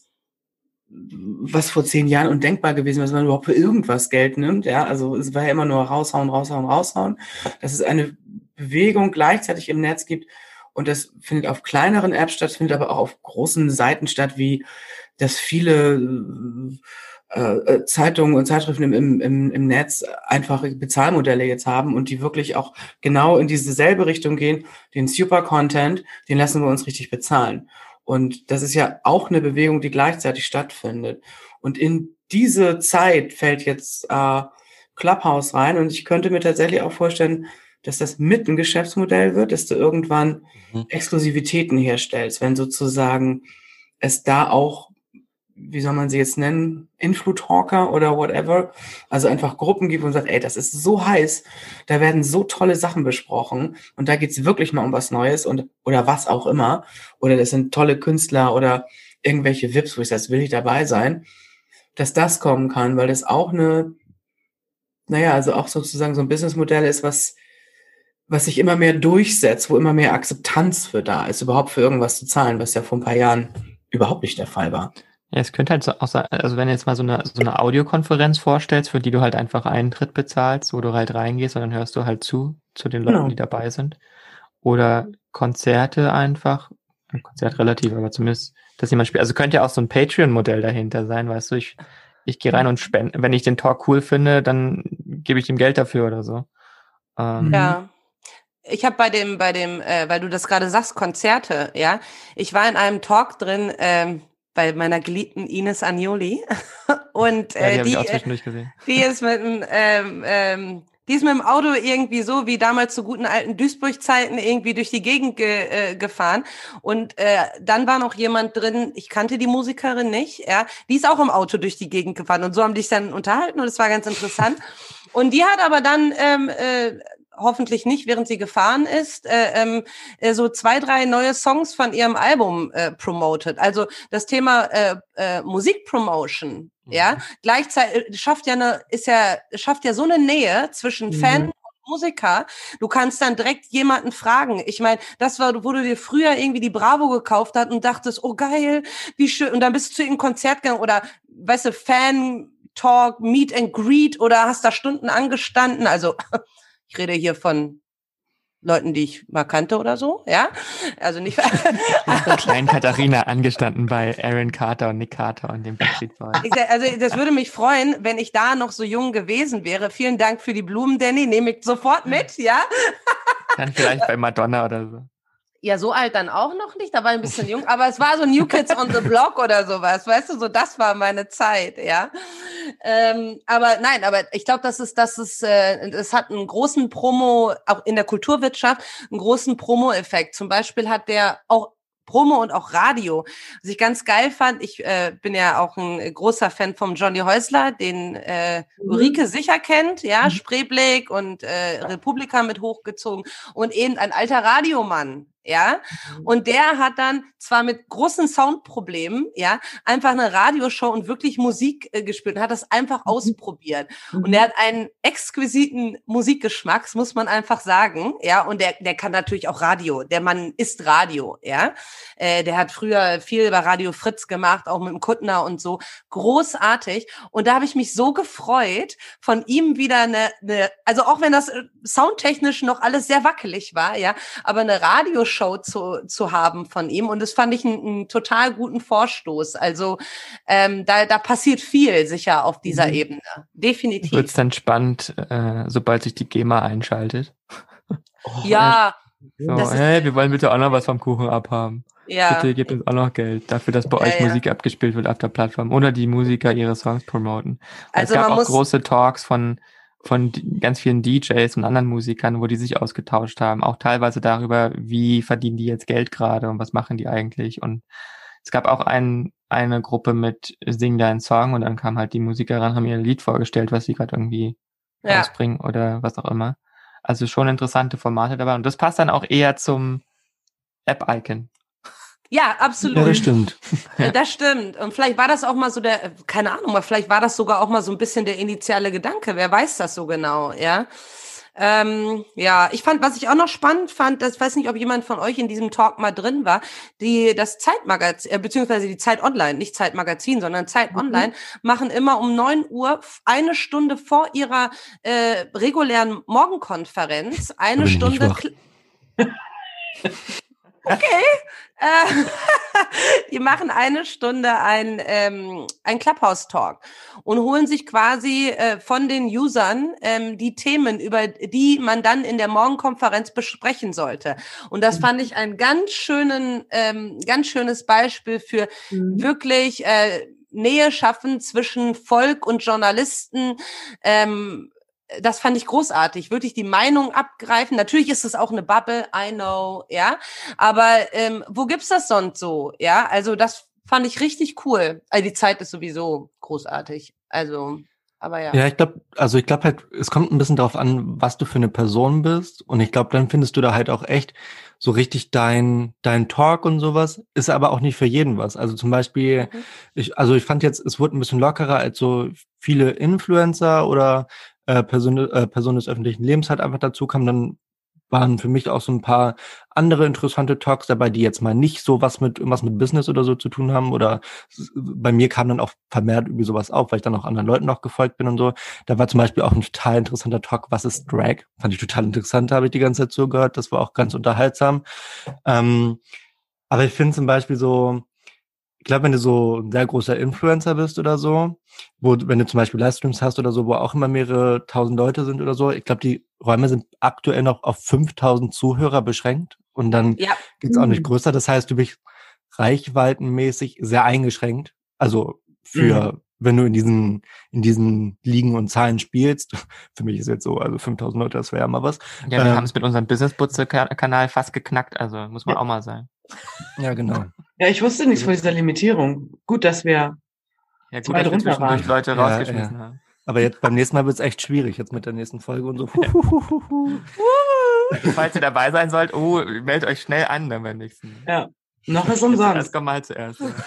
was vor 10 Jahren undenkbar gewesen ist, dass man überhaupt für irgendwas Geld nimmt. Ja, also es war ja immer nur raushauen. Dass es eine Bewegung gleichzeitig im Netz gibt und das findet auf kleineren Apps statt, findet aber auch auf großen Seiten statt, wie dass viele Zeitungen und Zeitschriften im Netz einfache Bezahlmodelle jetzt haben und die wirklich auch genau in dieselbe Richtung gehen. Den Super Content, den lassen wir uns richtig bezahlen. Und das ist ja auch eine Bewegung, die gleichzeitig stattfindet. Und in diese Zeit fällt jetzt Clubhouse rein. Und ich könnte mir tatsächlich auch vorstellen, dass das mit ein Geschäftsmodell wird, dass du irgendwann Exklusivitäten herstellst, wenn sozusagen es da auch, wie soll man sie jetzt nennen, Influtalker oder whatever, also einfach Gruppen gibt und sagt, ey, das ist so heiß, da werden so tolle Sachen besprochen und da geht's wirklich mal um was Neues oder was auch immer, oder das sind tolle Künstler oder irgendwelche VIPs, wo ich sage, will ich dabei sein, dass das kommen kann, weil das auch also auch sozusagen so ein Businessmodell ist, was was sich immer mehr durchsetzt, wo immer mehr Akzeptanz für da ist, überhaupt für irgendwas zu zahlen, was ja vor ein paar Jahren überhaupt nicht der Fall war. Ja, es könnte halt so auch sein, also wenn du jetzt mal so eine Audiokonferenz vorstellst, für die du halt einfach Eintritt bezahlst, wo du halt reingehst und dann hörst du halt zu den Leuten, die dabei sind. Oder Konzerte einfach, Konzert relativ, aber zumindest, dass jemand spielt. Also könnte ja auch so ein Patreon-Modell dahinter sein, weißt du, ich gehe rein und spende, wenn ich den Talk cool finde, dann gebe ich dem Geld dafür oder so. Ja. Ich habe bei dem, weil du das gerade sagst, Konzerte, ja. Ich war in einem Talk drin, bei meiner geliebten Ines Agnoli. Und die habe ich auch zwischendurch gesehen. Die ist mit dem Auto irgendwie so wie damals zu guten alten Duisburg-Zeiten irgendwie durch die Gegend gefahren. Und dann war noch jemand drin, ich kannte die Musikerin nicht, ja, die ist auch im Auto durch die Gegend gefahren. Und so haben die sich dann unterhalten und es war ganz interessant. Und die hat aber dann hoffentlich nicht, während sie gefahren ist, so 2, 3 neue Songs von ihrem Album promoted. Also das Thema Musikpromotion, ja, gleichzeitig schafft ja so eine Nähe zwischen Fan und Musiker. Du kannst dann direkt jemanden fragen. Ich meine, das war, wo du dir früher irgendwie die Bravo gekauft hast und dachtest, oh geil, wie schön. Und dann bist du zu irgendeinem Konzert gegangen oder, weißt du, Fan Talk, Meet and Greet oder hast da Stunden angestanden. Also ich rede hier von Leuten, die ich mal kannte oder so, ja. Also nicht. Kleinen Katharina angestanden bei Aaron Carter und Nick Carter und dem Backstreet Boys. Also das würde mich freuen, wenn ich da noch so jung gewesen wäre. Vielen Dank für die Blumen, Danny. Nehme ich sofort mit, ja. Dann vielleicht bei Madonna oder so. Ja, so alt dann auch noch nicht, da war ich ein bisschen jung, aber es war so New Kids on the Block oder sowas, weißt du, so das war meine Zeit, ja. Aber ich glaube, das hat einen großen Promo, auch in der Kulturwirtschaft, einen großen Promo-Effekt. Zum Beispiel hat der auch Promo und auch Radio. Was ich ganz geil fand, ich bin ja auch ein großer Fan vom Johnny Häusler, den Ulrike sicher kennt, ja, Spreeblick und Republika mit hochgezogen und eben ein alter Radiomann, ja, und der hat dann zwar mit großen Soundproblemen, ja, einfach eine Radioshow und wirklich Musik gespielt und hat das einfach ausprobiert. Und der hat einen exquisiten Musikgeschmack, das muss man einfach sagen, ja, und der kann natürlich auch Radio, der Mann ist Radio, ja, der hat früher viel bei Radio Fritz gemacht, auch mit dem Kuttner und so, großartig, und da habe ich mich so gefreut, von ihm wieder also auch wenn das soundtechnisch noch alles sehr wackelig war, ja, aber eine Radioshow zu haben von ihm, und das fand ich einen total guten Vorstoß. Also da passiert viel sicher auf dieser Ebene. Definitiv. Wird's dann spannend, sobald sich die GEMA einschaltet? Ja. So, hey, wir wollen bitte auch noch was vom Kuchen abhaben. Ja. Bitte gebt uns auch noch Geld dafür, dass bei euch Musik abgespielt wird auf der Plattform oder die Musiker ihre Songs promoten. Also es gab auch große Talks von ganz vielen DJs und anderen Musikern, wo die sich ausgetauscht haben, auch teilweise darüber, wie verdienen die jetzt Geld gerade und was machen die eigentlich. Und es gab auch eine Gruppe mit Sing Dein Song, und dann kam halt die Musiker ran, haben ihr Lied vorgestellt, was sie gerade irgendwie rausbringen oder was auch immer. Also schon interessante Formate dabei, und das passt dann auch eher zum App-Icon. Ja, absolut. Ja, das stimmt. Das stimmt. Und vielleicht war das auch mal so keine Ahnung, aber vielleicht war das sogar auch mal so ein bisschen der initiale Gedanke. Wer weiß das so genau, ja? Ich fand, was ich auch noch spannend fand, das weiß nicht, ob jemand von euch in diesem Talk mal drin war, das Zeitmagazin, beziehungsweise die Zeit Online, nicht Zeitmagazin, sondern Zeit Online, machen immer um 9 Uhr, 1 Stunde vor ihrer regulären Morgenkonferenz, eine Stunde. Okay. Die machen 1 Stunde ein Clubhouse-Talk und holen sich quasi von den Usern die Themen, über die man dann in der Morgenkonferenz besprechen sollte. Und das fand ich ein ganz schönes Beispiel für wirklich Nähe schaffen zwischen Volk und Journalisten. Das fand ich großartig, wirklich die Meinung abgreifen. Natürlich ist es auch eine Bubble, I know, ja. Aber wo gibt's das sonst so? Ja, also das fand ich richtig cool. Also die Zeit ist sowieso großartig. Also, aber ja. Ja, ich glaube halt, es kommt ein bisschen darauf an, was du für eine Person bist. Und ich glaube, dann findest du da halt auch echt so richtig dein Talk und sowas. Ist aber auch nicht für jeden was. Also zum Beispiel, ich fand jetzt, es wurde ein bisschen lockerer, als so viele Influencer oder Person des öffentlichen Lebens halt einfach dazu kam, dann waren für mich auch so ein paar andere interessante Talks dabei, die jetzt mal nicht so was mit Business oder so zu tun haben, oder bei mir kam dann auch vermehrt irgendwie sowas auf, weil ich dann auch anderen Leuten noch gefolgt bin und so. Da war zum Beispiel auch ein total interessanter Talk, was ist Drag? Fand ich total interessant, da habe ich die ganze Zeit zugehört, das war auch ganz unterhaltsam. Aber ich finde zum Beispiel so, ich glaube, wenn du so ein sehr großer Influencer bist oder so, wenn du zum Beispiel Livestreams hast oder so, wo auch immer mehrere tausend Leute sind oder so, ich glaube, die Räume sind aktuell noch auf 5.000 Zuhörer beschränkt und dann geht's auch nicht größer. Das heißt, du bist reichweitenmäßig sehr eingeschränkt. Also wenn du in diesen Ligen und Zahlen spielst, für mich ist jetzt so, also 5.000 Leute, das wäre ja mal was. Ja, wir haben es mit unserem Business-Butze-Kanal fast geknackt, also muss man auch mal sagen. Ja, genau. Ja, ich wusste nichts von dieser Limitierung. Gut, dass wir dass wir zwischendurch Leute rausgeschmissen haben. Aber jetzt beim nächsten Mal wird es echt schwierig, jetzt mit der nächsten Folge und so. Falls ihr dabei sein sollt, meldet euch schnell an dann beim nächsten Mal. Ja, noch ist umsonst. Das kommt mal zuerst. Ja.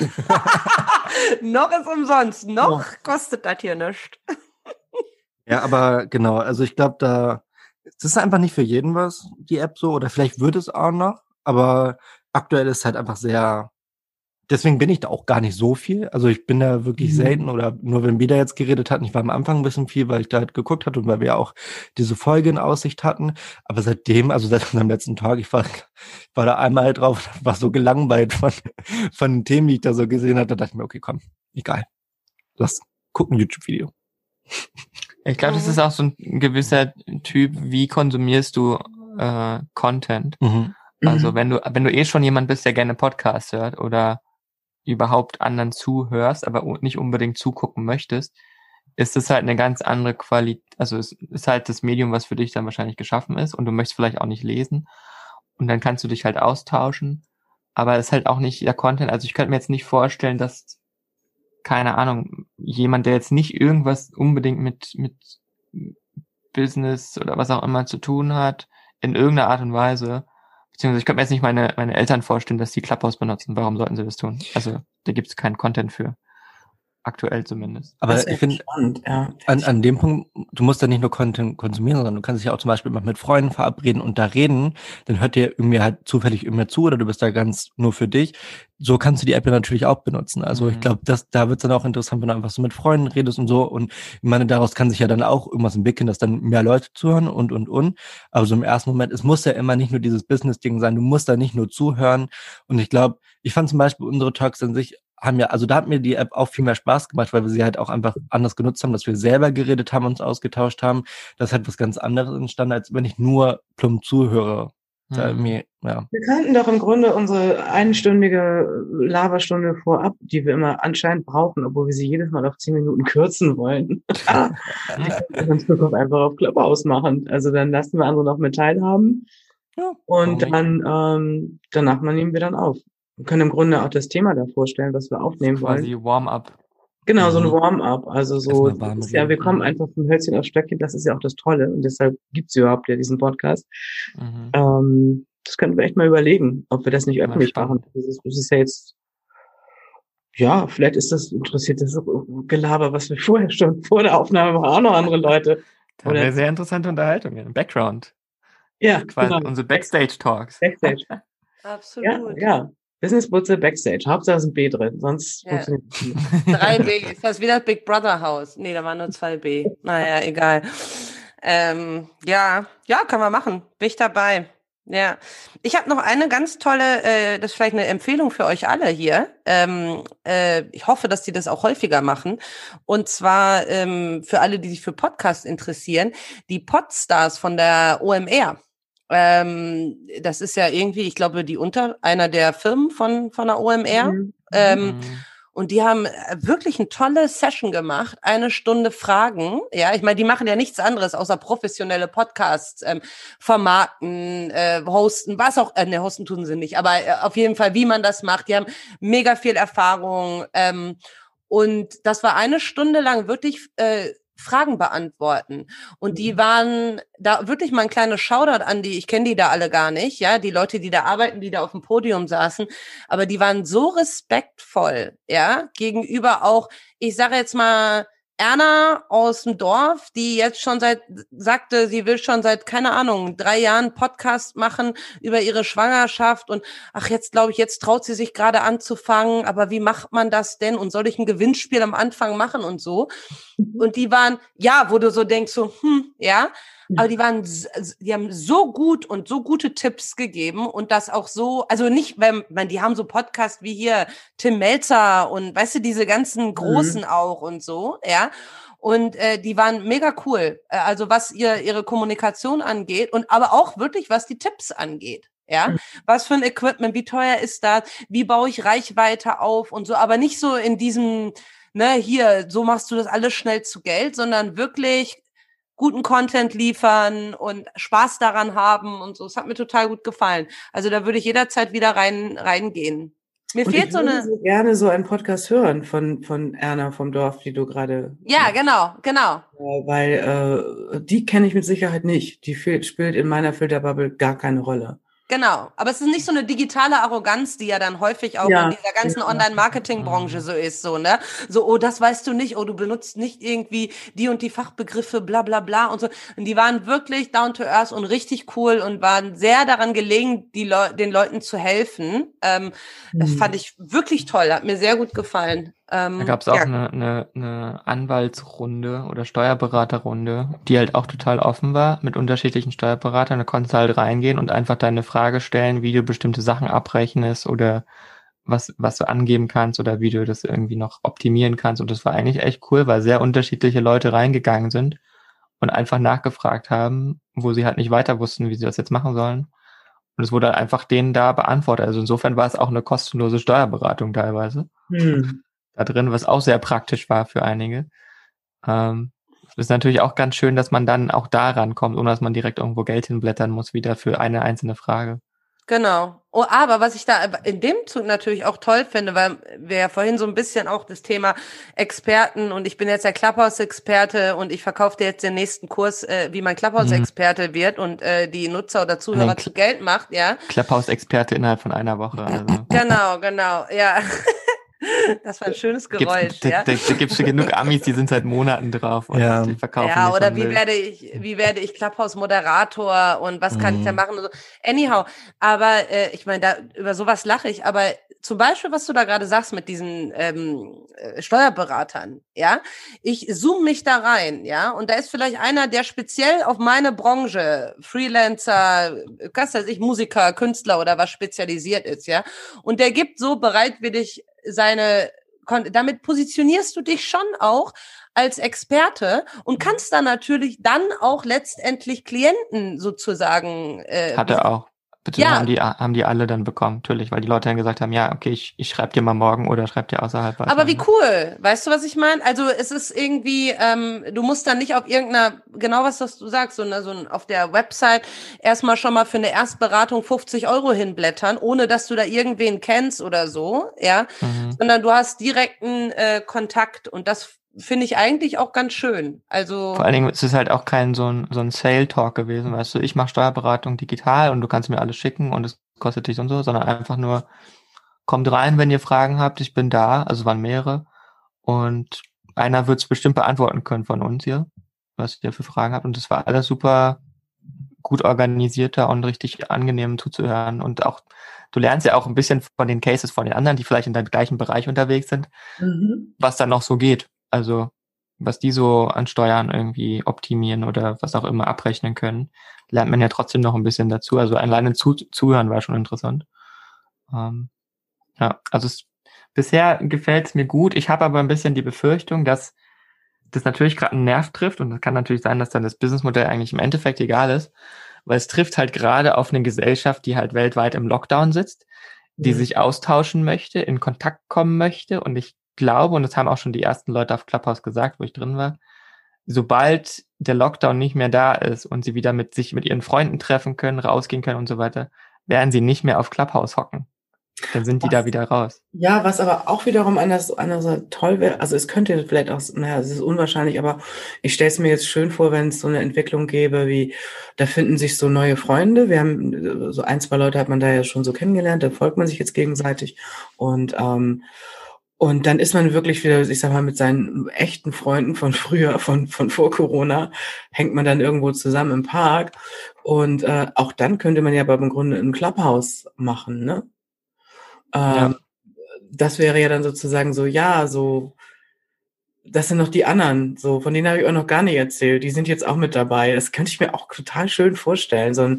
Noch ist umsonst, kostet das hier nichts. Ja, aber genau, also ich glaube, das ist einfach nicht für jeden was, die App so, oder vielleicht wird es auch noch, aber aktuell ist halt einfach sehr, deswegen bin ich da auch gar nicht so viel, also ich bin da wirklich selten, oder nur wenn Bida jetzt geredet hat, ich war am Anfang ein bisschen viel, weil ich da halt geguckt hatte und weil wir ja auch diese Folge in Aussicht hatten, aber seitdem, also seit unserem letzten Tag, ich war da einmal halt drauf, war so gelangweilt von den Themen, die ich da so gesehen hatte, da dachte ich mir, okay, komm, egal, guck ein YouTube-Video. Ich glaube, das ist auch so ein gewisser Typ, wie konsumierst du Content? Also wenn du schon jemand bist, der gerne Podcasts hört oder überhaupt anderen zuhörst, aber nicht unbedingt zugucken möchtest, ist es halt eine ganz andere Qualität, also es ist halt das Medium, was für dich dann wahrscheinlich geschaffen ist, und du möchtest vielleicht auch nicht lesen, und dann kannst du dich halt austauschen, aber es ist halt auch nicht der Content, also ich könnte mir jetzt nicht vorstellen, dass, keine Ahnung, jemand, der jetzt nicht irgendwas unbedingt mit Business oder was auch immer zu tun hat, in irgendeiner Art und Weise, beziehungsweise ich könnte mir jetzt nicht meine Eltern vorstellen, dass die Clubhouse benutzen. Warum sollten sie das tun? Also da gibt es keinen Content für. Aktuell zumindest. Aber ich finde, an dem Punkt, du musst ja nicht nur Content konsumieren, sondern du kannst dich ja auch zum Beispiel mal mit Freunden verabreden und da reden, dann hört dir irgendwie halt zufällig irgendwer zu oder du bist da ganz nur für dich. So kannst du die App ja natürlich auch benutzen. Also ich glaube, da wird es dann auch interessant, wenn du einfach so mit Freunden redest und so, und ich meine, daraus kann sich ja dann auch irgendwas entwickeln, dass dann mehr Leute zuhören und. Aber so im ersten Moment, es muss ja immer nicht nur dieses Business-Ding sein, du musst da nicht nur zuhören, und ich glaube, ich fand zum Beispiel unsere Talks an sich da hat mir die App auch viel mehr Spaß gemacht, weil wir sie halt auch einfach anders genutzt haben, dass wir selber geredet haben, uns ausgetauscht haben. Das ist halt was ganz anderes entstanden, als wenn ich nur plump zuhöre. Wir könnten doch im Grunde unsere einstündige Laberstunde vorab, die wir immer anscheinend brauchen, obwohl wir sie jedes Mal auf 10 Minuten kürzen wollen, in Zukunft einfach auf Clubhouse machen. Also dann lassen wir andere noch mit teilhaben, und dann danach nehmen wir dann auf. Wir können im Grunde auch das Thema da vorstellen, was wir aufnehmen wollen. Quasi Warm-up. Genau, so ein Warm-up. Also so, wir kommen einfach vom Hölzchen aufs Stöckchen, das ist ja auch das Tolle, und deshalb gibt's überhaupt ja diesen Podcast. Das könnten wir echt mal überlegen, ob wir das nicht öffentlich machen. Das ist ja jetzt, vielleicht interessiert das Gelaber, was wir vorher schon vor der Aufnahme machen, auch noch andere Leute. Da haben wir sehr interessante Unterhaltung im Background. Ja, quasi unsere Backstage-Talks. Backstage. Absolut. Ja. Business-Butze Backstage. Hauptsache ist ein B drin, sonst funktioniert es nicht. 3B. Ist das wieder das Big Brother Haus? Nee, da waren nur 2B. Naja, egal. Können wir machen. Bin ich dabei. Ja. Ich habe noch eine ganz tolle, das ist vielleicht eine Empfehlung für euch alle hier. Ich hoffe, dass die das auch häufiger machen. Und zwar für alle, die sich für Podcasts interessieren, die Podstars von der OMR. Das ist ja irgendwie, ich glaube, einer der Firmen von der OMR. Und die haben wirklich eine tolle Session gemacht, 1 Stunde Fragen. Ja, ich meine, die machen ja nichts anderes, außer professionelle Podcasts vermarkten, hosten, was auch, hosten tun sie nicht, aber auf jeden Fall, wie man das macht. Die haben mega viel Erfahrung. Und das war 1 Stunde lang wirklich Fragen beantworten. Und die waren da wirklich mal ein kleines Shoutout an ich kenne die da alle gar nicht, ja, die Leute, die da arbeiten, die da auf dem Podium saßen, aber die waren so respektvoll, ja, gegenüber auch, ich sage jetzt mal, Erna aus dem Dorf, die jetzt sagte, sie will schon seit, keine Ahnung, 3 Jahren Podcast machen über ihre Schwangerschaft und jetzt glaube ich, jetzt traut sie sich gerade anzufangen, aber wie macht man das denn und soll ich ein Gewinnspiel am Anfang machen und so? Und die waren, wo du so denkst, aber die haben so gut und so gute Tipps gegeben und das auch so, also nicht, die haben so Podcasts wie hier Tim Melzer und weißt du, diese ganzen Großen auch und so, und die waren mega cool, also was ihre Kommunikation angeht und aber auch wirklich, was die Tipps angeht. Was für ein Equipment, wie teuer ist das, wie baue ich Reichweite auf und so, aber nicht so in diesem, hier, so machst du das alles schnell zu Geld, sondern wirklich guten Content liefern und Spaß daran haben und so. Es hat mir total gut gefallen. Also da würde ich jederzeit wieder reingehen. Mir und fehlt ich würde so gerne so einen Podcast hören von Erna vom Dorf, die du gerade... Ja, genau. Weil die kenne ich mit Sicherheit nicht. Die spielt in meiner Filterbubble gar keine Rolle. Genau, aber es ist nicht so eine digitale Arroganz, die ja dann häufig auch in dieser ganzen Online-Marketing-Branche so ist, so, ne? So, oh, das weißt du nicht, oh, du benutzt nicht irgendwie die und die Fachbegriffe, bla bla bla und so. Und die waren wirklich down to earth und richtig cool und waren sehr daran gelegen, den Leuten zu helfen. Das fand ich wirklich toll, hat mir sehr gut gefallen. Da gab es auch eine Anwaltsrunde oder Steuerberaterrunde, die halt auch total offen war mit unterschiedlichen Steuerberatern. Da konntest du halt reingehen und einfach deine Frage stellen, wie du bestimmte Sachen abrechnest oder was du angeben kannst oder wie du das irgendwie noch optimieren kannst. Und das war eigentlich echt cool, weil sehr unterschiedliche Leute reingegangen sind und einfach nachgefragt haben, wo sie halt nicht weiter wussten, wie sie das jetzt machen sollen. Und es wurde einfach denen da beantwortet. Also insofern war es auch eine kostenlose Steuerberatung teilweise. Da drin, was auch sehr praktisch war für einige. Ist natürlich auch ganz schön, dass man dann auch da rankommt, ohne dass man direkt irgendwo Geld hinblättern muss, wieder für eine einzelne Frage. Genau. Oh, aber was ich da in dem Zug natürlich auch toll finde, weil wir ja vorhin so ein bisschen auch das Thema Experten und ich bin jetzt der Clubhouse-Experte und ich verkaufe dir jetzt den nächsten Kurs, wie man Clubhouse-Experte wird und die Nutzer oder Zuhörer zu Geld macht, Clubhouse-Experte innerhalb von einer Woche. Also. Genau, ja. Das war ein schönes Geräusch, Da gibt's schon genug Amis, die sind seit Monaten drauf und die verkaufen. Ja, oder wie werde ich Clubhouse-Moderator und was kann ich da machen und so. Anyhow, aber ich meine, über sowas lache ich, aber zum Beispiel, was du da gerade sagst mit diesen Steuerberatern, ich zoome mich da rein, und da ist vielleicht einer, der speziell auf meine Branche, Freelancer, was weiß ich, Musiker, Künstler oder was spezialisiert ist, und der gibt so bereitwillig damit positionierst du dich schon auch als Experte und kannst dann natürlich dann auch letztendlich Klienten sozusagen. Hat er auch. Bitte haben die alle dann bekommen, natürlich, weil die Leute dann gesagt haben, ja, okay, ich schreibe dir mal morgen oder schreib dir außerhalb weiter. Aber wie cool, weißt du, was ich meine? Also es ist irgendwie, du musst dann nicht auf genau was du sagst, so auf der Website erstmal schon mal für eine Erstberatung 50 € hinblättern, ohne dass du da irgendwen kennst oder so, sondern du hast direkten Kontakt und das finde ich eigentlich auch ganz schön. Also vor allen Dingen ist es halt auch kein so ein Sale-Talk gewesen, weißt du, ich mache Steuerberatung digital und du kannst mir alles schicken und es kostet dich und so, sondern einfach nur, kommt rein, wenn ihr Fragen habt, ich bin da, also waren mehrere und einer wird es bestimmt beantworten können von uns hier, was ihr für Fragen habt und das war alles super gut organisierter und richtig angenehm zuzuhören und auch, du lernst ja auch ein bisschen von den Cases von den anderen, die vielleicht in deinem gleichen Bereich unterwegs sind, was da noch so geht. Also, was die so an Steuern irgendwie optimieren oder was auch immer abrechnen können, lernt man ja trotzdem noch ein bisschen dazu. Also alleine zuhören war schon interessant. Also bisher gefällt es mir gut. Ich habe aber ein bisschen die Befürchtung, dass das natürlich gerade einen Nerv trifft und es kann natürlich sein, dass dann das Businessmodell eigentlich im Endeffekt egal ist, weil es trifft halt gerade auf eine Gesellschaft, die halt weltweit im Lockdown sitzt, die sich austauschen möchte, in Kontakt kommen möchte und ich glaube, und das haben auch schon die ersten Leute auf Clubhouse gesagt, wo ich drin war, sobald der Lockdown nicht mehr da ist und sie wieder sich mit ihren Freunden treffen können, rausgehen können und so weiter, werden sie nicht mehr auf Clubhouse hocken. Dann sind die da wieder raus. Ja, was aber auch wiederum anders toll wäre, also es könnte vielleicht auch, es ist unwahrscheinlich, aber ich stelle es mir jetzt schön vor, wenn es so eine Entwicklung gäbe, wie, da finden sich so neue Freunde, wir haben, so 1, 2 Leute hat man da ja schon so kennengelernt, da folgt man sich jetzt gegenseitig und Und dann ist man wirklich wieder, ich sag mal, mit seinen echten Freunden von früher, von vor Corona, hängt man dann irgendwo zusammen im Park. Und auch dann könnte man ja aber im Grunde ein Clubhouse machen, ne? Das wäre ja dann sozusagen so, ja, so, das sind noch die anderen, so, von denen habe ich auch noch gar nicht erzählt. Die sind jetzt auch mit dabei. Das könnte ich mir auch total schön vorstellen. So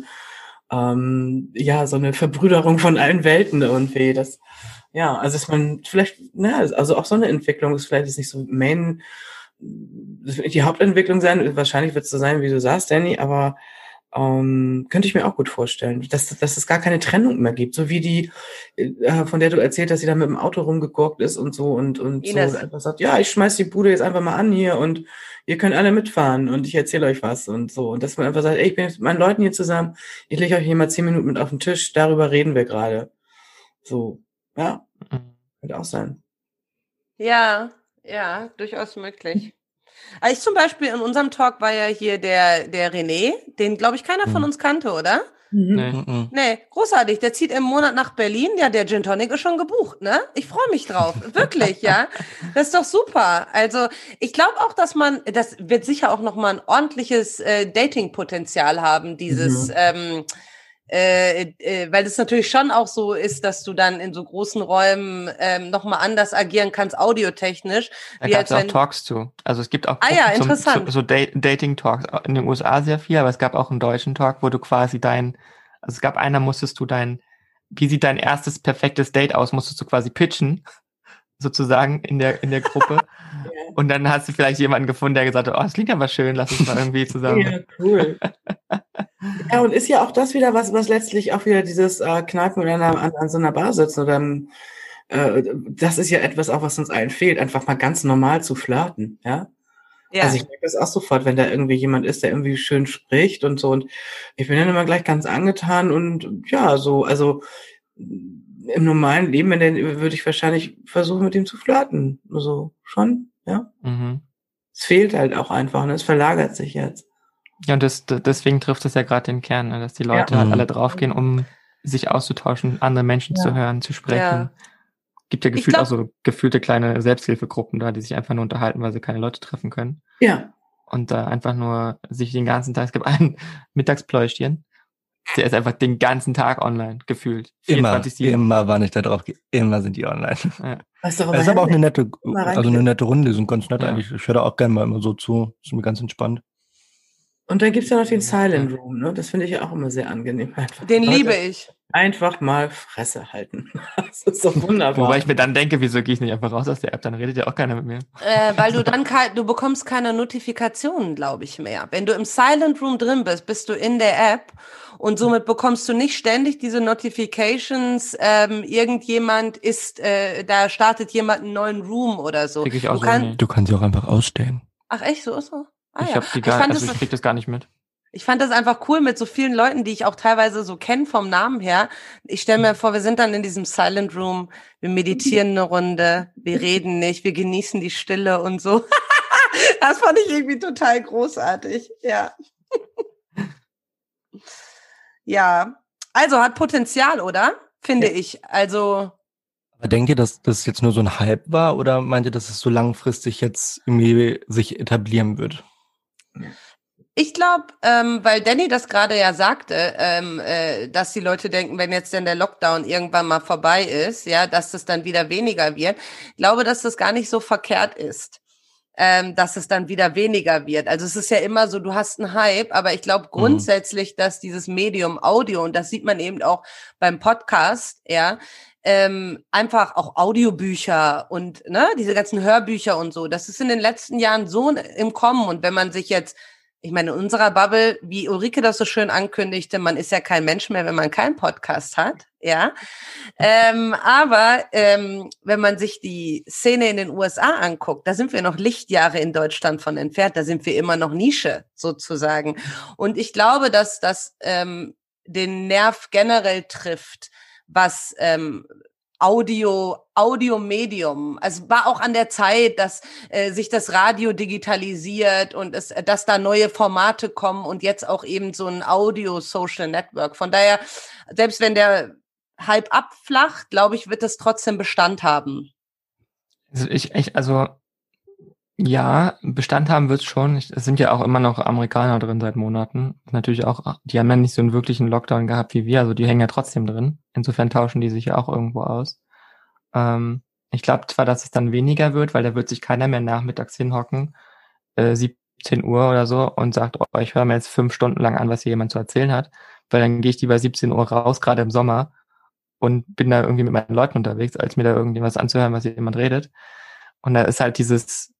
so eine Verbrüderung von allen Welten irgendwie. Also ist man vielleicht, also auch so eine Entwicklung ist vielleicht jetzt nicht so das wird nicht die Hauptentwicklung sein. Wahrscheinlich wird es so sein, wie du sagst, Danny, aber könnte ich mir auch gut vorstellen, dass es gar keine Trennung mehr gibt, so wie die, von der du erzählt hast, die da mit dem Auto rumgeguckt ist und so und Ines. so einfach sagt, ja, ich schmeiß die Bude jetzt einfach mal an hier und ihr könnt alle mitfahren und ich erzähle euch was und so. Und dass man einfach sagt, ey, ich bin jetzt mit meinen Leuten hier zusammen, ich lege euch hier mal 10 Minuten mit auf den Tisch, darüber reden wir gerade. So, ja, könnte auch sein. Ja, durchaus möglich. Also ich zum Beispiel in unserem Talk war ja hier der René, den, glaube ich, keiner von uns kannte, oder? Nee, großartig. Der zieht im Monat nach Berlin. Ja, der Gin Tonic ist schon gebucht, ne? Ich freue mich drauf. Wirklich, ja. Das ist doch super. Also, ich glaube auch, das wird sicher auch nochmal ein ordentliches Dating-Potenzial haben, dieses, weil es natürlich schon auch so ist, dass du dann in so großen Räumen nochmal anders agieren kannst, audiotechnisch. Da gab es auch Talks zu. Also es gibt auch interessant. so Dating-Talks in den USA sehr viel, aber es gab auch einen deutschen Talk, wo du quasi es gab wie sieht dein erstes perfektes Date aus, musstest du quasi pitchen, sozusagen in der Gruppe. Und dann hast du vielleicht jemanden gefunden, der gesagt hat, oh, das klingt aber schön, lass uns mal irgendwie zusammen. Ja, cool. Ja, und ist ja auch das wieder was letztlich auch wieder dieses Kneipen oder an so einer Bar sitzen oder das ist ja etwas auch, was uns allen fehlt, einfach mal ganz normal zu flirten, ja? Ja. Also ich merke das auch sofort, wenn da irgendwie jemand ist, der irgendwie schön spricht und so und ich bin dann immer gleich ganz angetan und ja, so, also im normalen Leben, würde ich wahrscheinlich versuchen, mit ihm zu flirten. So, schon, ja. Es fehlt halt auch einfach, ne? Es verlagert sich jetzt. Ja, und deswegen trifft es ja gerade den Kern, ne? Dass die Leute halt alle draufgehen, um sich auszutauschen, andere Menschen zu hören, zu sprechen. Ja. Gibt ja gefühlt auch so gefühlte kleine Selbsthilfegruppen da, die sich einfach nur unterhalten, weil sie keine Leute treffen können. Ja. Und da einfach nur sich den ganzen Tag, es gibt ein Mittagspläuschchen, der ist einfach den ganzen Tag online, gefühlt. Immer war ich da drauf, immer sind die online. Ja. Das ist aber auch eine nette Runde, die sind ganz nett eigentlich. Ich höre da auch gerne mal immer so zu, ist mir ganz entspannt. Und dann gibt's ja noch den Silent Room, ne? Das finde ich ja auch immer sehr angenehm. Den liebe ich. Einfach mal Fresse halten. Das ist doch wunderbar. Wobei ich mir dann denke, wieso gehe ich nicht einfach raus aus der App, dann redet ja auch keiner mit mir. Weil du bekommst keine Notifikationen, glaube ich, mehr. Wenn du im Silent Room drin bist du in der App und somit bekommst du nicht ständig diese Notifications, irgendjemand da startet jemand einen neuen Room oder so. Du kannst sie auch einfach ausstellen. Ach echt, so ist so? Ich krieg das gar nicht mit. Ich fand das einfach cool mit so vielen Leuten, die ich auch teilweise so kenne vom Namen her. Ich stelle mir vor, wir sind dann in diesem Silent Room, wir meditieren eine Runde, wir reden nicht, wir genießen die Stille und so. Das fand ich irgendwie total großartig, ja. Ja, also hat Potenzial, oder? Finde ich. Also. Aber denkt ihr, dass das jetzt nur so ein Hype war oder meint ihr, dass es so langfristig jetzt irgendwie sich etablieren wird? Ich glaube, weil Danny das gerade ja sagte, dass die Leute denken, wenn jetzt denn der Lockdown irgendwann mal vorbei ist, ja, dass das dann wieder weniger wird. Ich glaube, dass das gar nicht so verkehrt ist, dass es dann wieder weniger wird. Also es ist ja immer so, du hast einen Hype, aber ich glaube grundsätzlich, dass dieses Medium Audio, und das sieht man eben auch beim Podcast, ja, einfach auch Audiobücher und diese ganzen Hörbücher und so, das ist in den letzten Jahren so im Kommen. Und wenn man sich jetzt, ich meine, in unserer Bubble, wie Ulrike das so schön ankündigte, man ist ja kein Mensch mehr, wenn man keinen Podcast hat, ja. Aber wenn man sich die Szene in den USA anguckt, da sind wir noch Lichtjahre in Deutschland von entfernt, da sind wir immer noch Nische sozusagen. Und ich glaube, dass das den Nerv generell trifft, was Audiomedium. Also war auch an der Zeit, dass sich das Radio digitalisiert und dass da neue Formate kommen und jetzt auch eben so ein Audio-Social-Network. Von daher, selbst wenn der Hype abflacht, glaube ich, wird das trotzdem Bestand haben. Also ja, Bestand haben wird's schon. Es sind ja auch immer noch Amerikaner drin seit Monaten. Natürlich auch, die haben ja nicht so einen wirklichen Lockdown gehabt wie wir, also die hängen ja trotzdem drin. Insofern tauschen die sich ja auch irgendwo aus. Ich glaube zwar, dass es dann weniger wird, weil da wird sich keiner mehr nachmittags hinhocken, 17 Uhr oder so, und sagt, oh, ich höre mir jetzt 5 Stunden lang an, was hier jemand zu erzählen hat, weil dann gehe ich lieber 17 Uhr raus, gerade im Sommer, und bin da irgendwie mit meinen Leuten unterwegs, als mir da irgendwas anzuhören, was jemand redet. Und da ist halt dieses,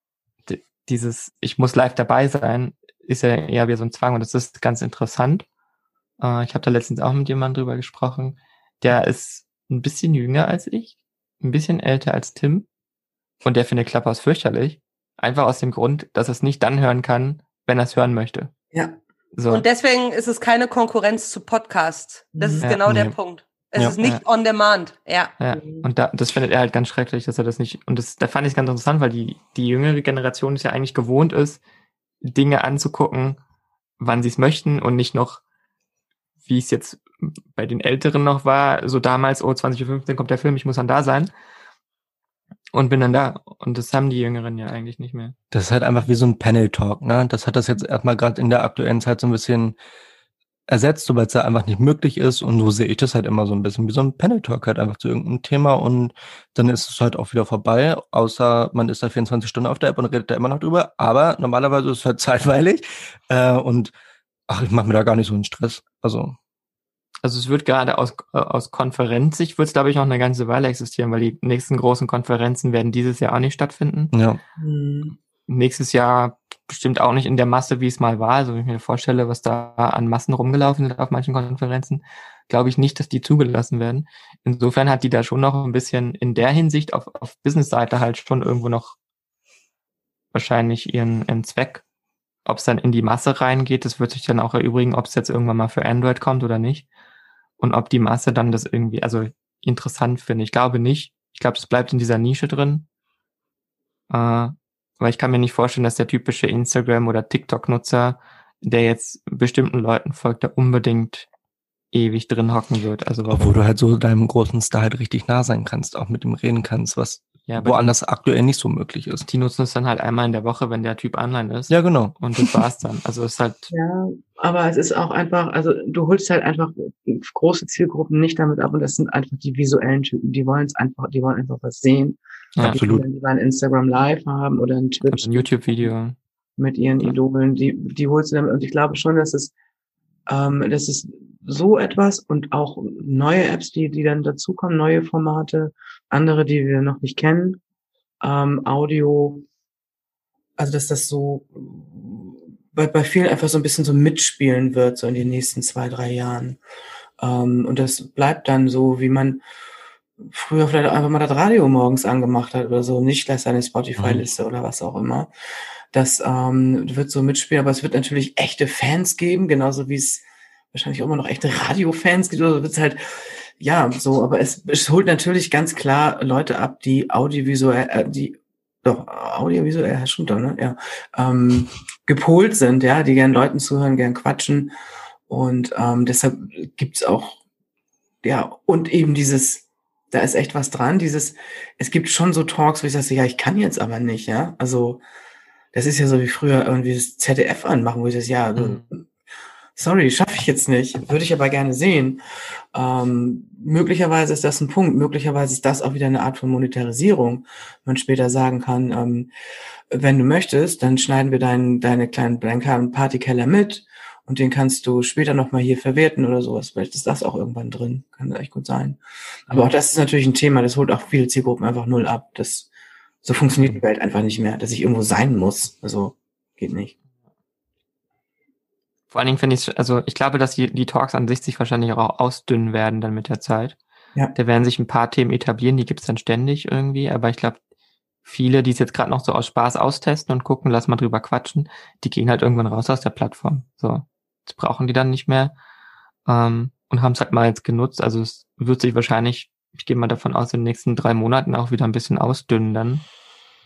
ich muss live dabei sein, ist ja eher wie so ein Zwang, und das ist ganz interessant. Ich habe da letztens auch mit jemandem drüber gesprochen, der ist ein bisschen jünger als ich, ein bisschen älter als Tim, und der findet Clubhouse fürchterlich. Einfach aus dem Grund, dass er es nicht dann hören kann, wenn er es hören möchte. Ja. So. Und deswegen ist es keine Konkurrenz zu Podcasts. Das ist genau der Punkt. Es ist nicht on demand. Ja. Und das findet er halt ganz schrecklich, dass er das nicht, und da fand ich es ganz interessant, weil die jüngere Generation ist ja eigentlich gewohnt ist, Dinge anzugucken, wann sie es möchten, und nicht noch, wie es jetzt bei den Älteren noch war, so damals, 20:15 Uhr kommt der Film, ich muss dann da sein. Und bin dann da. Und das haben die Jüngeren ja eigentlich nicht mehr. Das ist halt einfach wie so ein Panel-Talk, ne? Das hat das jetzt erstmal gerade in der aktuellen Zeit so ein bisschen ersetzt, weil es ja einfach nicht möglich ist. Und so sehe ich das halt immer so ein bisschen wie so ein Panel-Talk halt einfach zu irgendeinem Thema, und dann ist es halt auch wieder vorbei, außer man ist da 24 Stunden auf der App und redet da immer noch drüber. Aber normalerweise ist es halt zeitweilig. Und ich mache mir da gar nicht so einen Stress. Also es wird gerade aus Konferenzsicht wird es, glaube ich, noch eine ganze Weile existieren, weil die nächsten großen Konferenzen werden dieses Jahr auch nicht stattfinden. Ja. Nächstes Jahr bestimmt auch nicht in der Masse, wie es mal war. Also wenn ich mir vorstelle, was da an Massen rumgelaufen sind auf manchen Konferenzen, glaube ich nicht, dass die zugelassen werden. Insofern hat die da schon noch ein bisschen in der Hinsicht auf Business-Seite halt schon irgendwo noch wahrscheinlich ihren Zweck. Ob es dann in die Masse reingeht, das wird sich dann auch erübrigen, ob es jetzt irgendwann mal für Android kommt oder nicht. Und ob die Masse dann das irgendwie, interessant finde. Ich glaube nicht. Ich glaube, es bleibt in dieser Nische drin. Aber ich kann mir nicht vorstellen, dass der typische Instagram- oder TikTok-Nutzer, der jetzt bestimmten Leuten folgt, da unbedingt ewig drin hocken wird. Also obwohl du halt so deinem großen Star halt richtig nah sein kannst, auch mit dem reden kannst, was woanders aktuell nicht so möglich ist. Die nutzen es dann halt einmal in der Woche, wenn der Typ online ist. Ja, genau. Und das war's dann. Also es ist halt... Ja, aber es ist auch einfach, also du holst halt einfach große Zielgruppen nicht damit ab, und das sind einfach die visuellen Typen, die wollen einfach was sehen. Ja, absolut. Die wollen Instagram Live haben oder ein Twitch. Ein YouTube-Video. Mit ihren Idolen, die holst du damit, und ich glaube schon, dass es so etwas, und auch neue Apps, die dann dazukommen, neue Formate, andere, die wir noch nicht kennen, Audio, also dass das so bei vielen einfach so ein bisschen so mitspielen wird, so in den nächsten 2-3 Jahren. Und das bleibt dann so, wie man früher vielleicht einfach mal das Radio morgens angemacht hat oder so, nicht gleich seine Spotify-Liste oder was auch immer. Das wird so mitspielen, aber es wird natürlich echte Fans geben, genauso wie es wahrscheinlich auch immer noch echte Radio-Fans gibt, oder wird es halt, ja, so, aber es holt natürlich ganz klar Leute ab, die audiovisuell, ja, stimmt doch, ne? Ja. Gepolt sind, ja, die gern Leuten zuhören, gern quatschen. Und deshalb gibt's auch, ja, und eben da ist echt was dran, es gibt schon so Talks, wo ich sage, ja, ich kann jetzt aber nicht, ja. Also, das ist ja so wie früher irgendwie das ZDF anmachen, wo ich sage, ja, sorry, schaffe ich jetzt nicht, würde ich aber gerne sehen. Möglicherweise ist das ein Punkt, möglicherweise ist das auch wieder eine Art von Monetarisierung. Man später sagen kann, wenn du möchtest, dann schneiden wir deinen kleinen Partykeller mit, und den kannst du später nochmal hier verwerten oder sowas. Vielleicht ist das auch irgendwann drin, kann das echt gut sein. Aber auch das ist natürlich ein Thema, das holt auch viele Zielgruppen einfach null ab. So funktioniert die Welt einfach nicht mehr, dass ich irgendwo sein muss. Also geht nicht. Vor allen Dingen finde ich, ich glaube, dass die Talks an sich sich wahrscheinlich auch ausdünnen werden dann mit der Zeit. Ja. Da werden sich ein paar Themen etablieren, die gibt's dann ständig irgendwie, aber ich glaube, viele, die es jetzt gerade noch so aus Spaß austesten und gucken, lass mal drüber quatschen, die gehen halt irgendwann raus aus der Plattform. So, das brauchen die dann nicht mehr, und haben es halt mal jetzt genutzt. Also es wird sich wahrscheinlich, ich gehe mal davon aus, in den nächsten 3 Monaten auch wieder ein bisschen ausdünnen dann.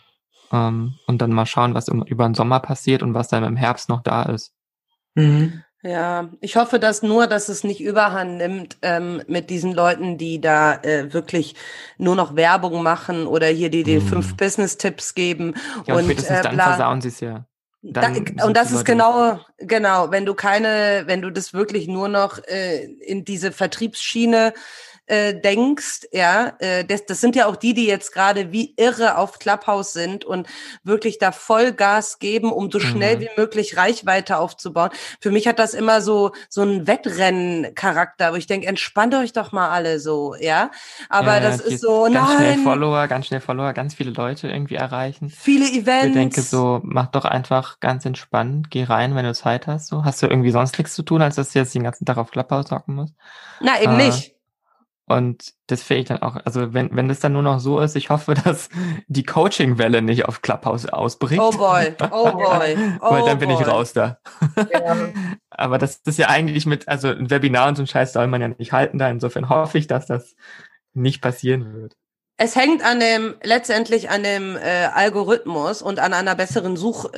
Und dann mal schauen, was über den Sommer passiert und was dann im Herbst noch da ist. Mhm. Ja, ich hoffe, dass es nicht überhand nimmt mit diesen Leuten, die da wirklich nur noch Werbung machen oder hier die 5 Business-Tipps geben. Ja, und spätestens dann versauen sie es ja. Und das ist genau, wenn du das wirklich nur noch in diese Vertriebsschiene denkst, ja, das sind ja auch die jetzt gerade wie irre auf Clubhouse sind und wirklich da Vollgas geben, um so schnell wie möglich Reichweite aufzubauen. Für mich hat das immer so einen Wettrennen-Charakter, wo ich denke, entspannt euch doch mal alle so, ja. Aber das ist so, ganz schnell Follower, ganz viele Leute irgendwie erreichen. Viele Events. Ich denke so, mach doch einfach ganz entspannt, geh rein, wenn du Zeit hast. So, hast du irgendwie sonst nichts zu tun, als dass du jetzt den ganzen Tag auf Clubhouse hocken musst? Na, eben nicht. Und das finde ich dann auch, also wenn das dann nur noch so ist, ich hoffe, dass die Coaching-Welle nicht auf Clubhouse ausbricht. Oh boy. Weil dann bin ich raus da. Ja. Aber das ist ja eigentlich also ein Webinar und so ein Scheiß soll man ja nicht halten da. Insofern hoffe ich, dass das nicht passieren wird. Es hängt letztendlich an dem Algorithmus und an einer besseren Suche.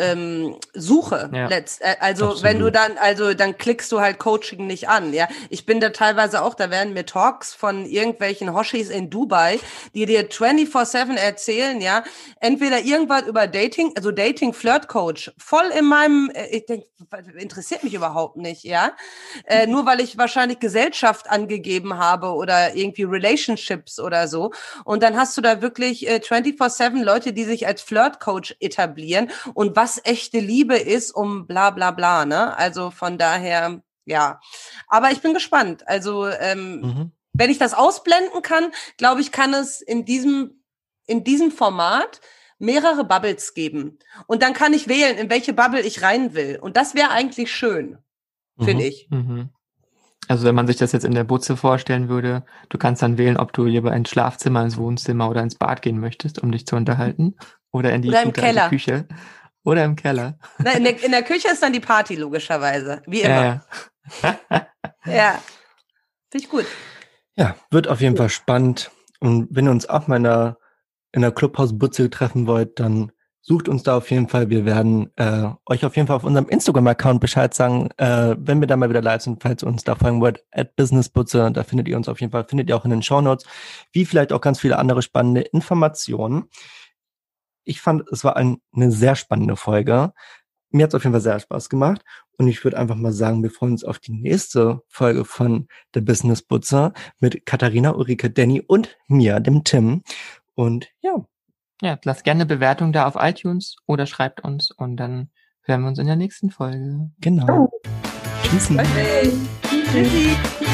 Ja. Also wenn du dann klickst du halt Coaching nicht an. Ja, ich bin da teilweise auch. Da werden mir Talks von irgendwelchen Hoshis in Dubai, die dir 24/7 erzählen. Ja, entweder irgendwas über Dating, also Dating Flirt Coach, voll in meinem. Ich denke, interessiert mich überhaupt nicht. Ja, nur weil ich wahrscheinlich Gesellschaft angegeben habe oder irgendwie Relationships oder so. Und dann hast du da wirklich 24/7 Leute, die sich als Flirt-Coach etablieren und was echte Liebe ist, um bla bla bla, ne? Also von daher, ja. Aber ich bin gespannt. Also wenn ich das ausblenden kann, glaube ich, kann es in diesem Format mehrere Bubbles geben. Und dann kann ich wählen, in welche Bubble ich rein will. Und das wäre eigentlich schön, finde ich. Also wenn man sich das jetzt in der Butze vorstellen würde, du kannst dann wählen, ob du lieber ins Schlafzimmer, ins Wohnzimmer oder ins Bad gehen möchtest, um dich zu unterhalten. Oder in die Keller. Küche. Oder im Keller. Na, in der Küche ist dann die Party, logischerweise. Wie immer. Ja. Finde ich gut. Ja, wird auf jeden Fall spannend. Und wenn ihr uns auch mal in der Clubhouse-Butze treffen wollt, dann sucht uns da auf jeden Fall. Wir werden euch auf jeden Fall auf unserem Instagram-Account Bescheid sagen, wenn wir da mal wieder live sind, falls ihr uns da folgen wollt, @businessbutze. Da findet ihr uns auf jeden Fall, findet ihr auch in den Shownotes, wie vielleicht auch ganz viele andere spannende Informationen. Ich fand, es war eine sehr spannende Folge. Mir hat es auf jeden Fall sehr Spaß gemacht. Und ich würde einfach mal sagen, wir freuen uns auf die nächste Folge von der Businessbutze mit Katharina, Ulrike, Danny und mir, dem Tim. Und ja. Ja, lasst gerne eine Bewertung da auf iTunes oder schreibt uns und dann hören wir uns in der nächsten Folge. Genau. Tschüssi. Tschüssi.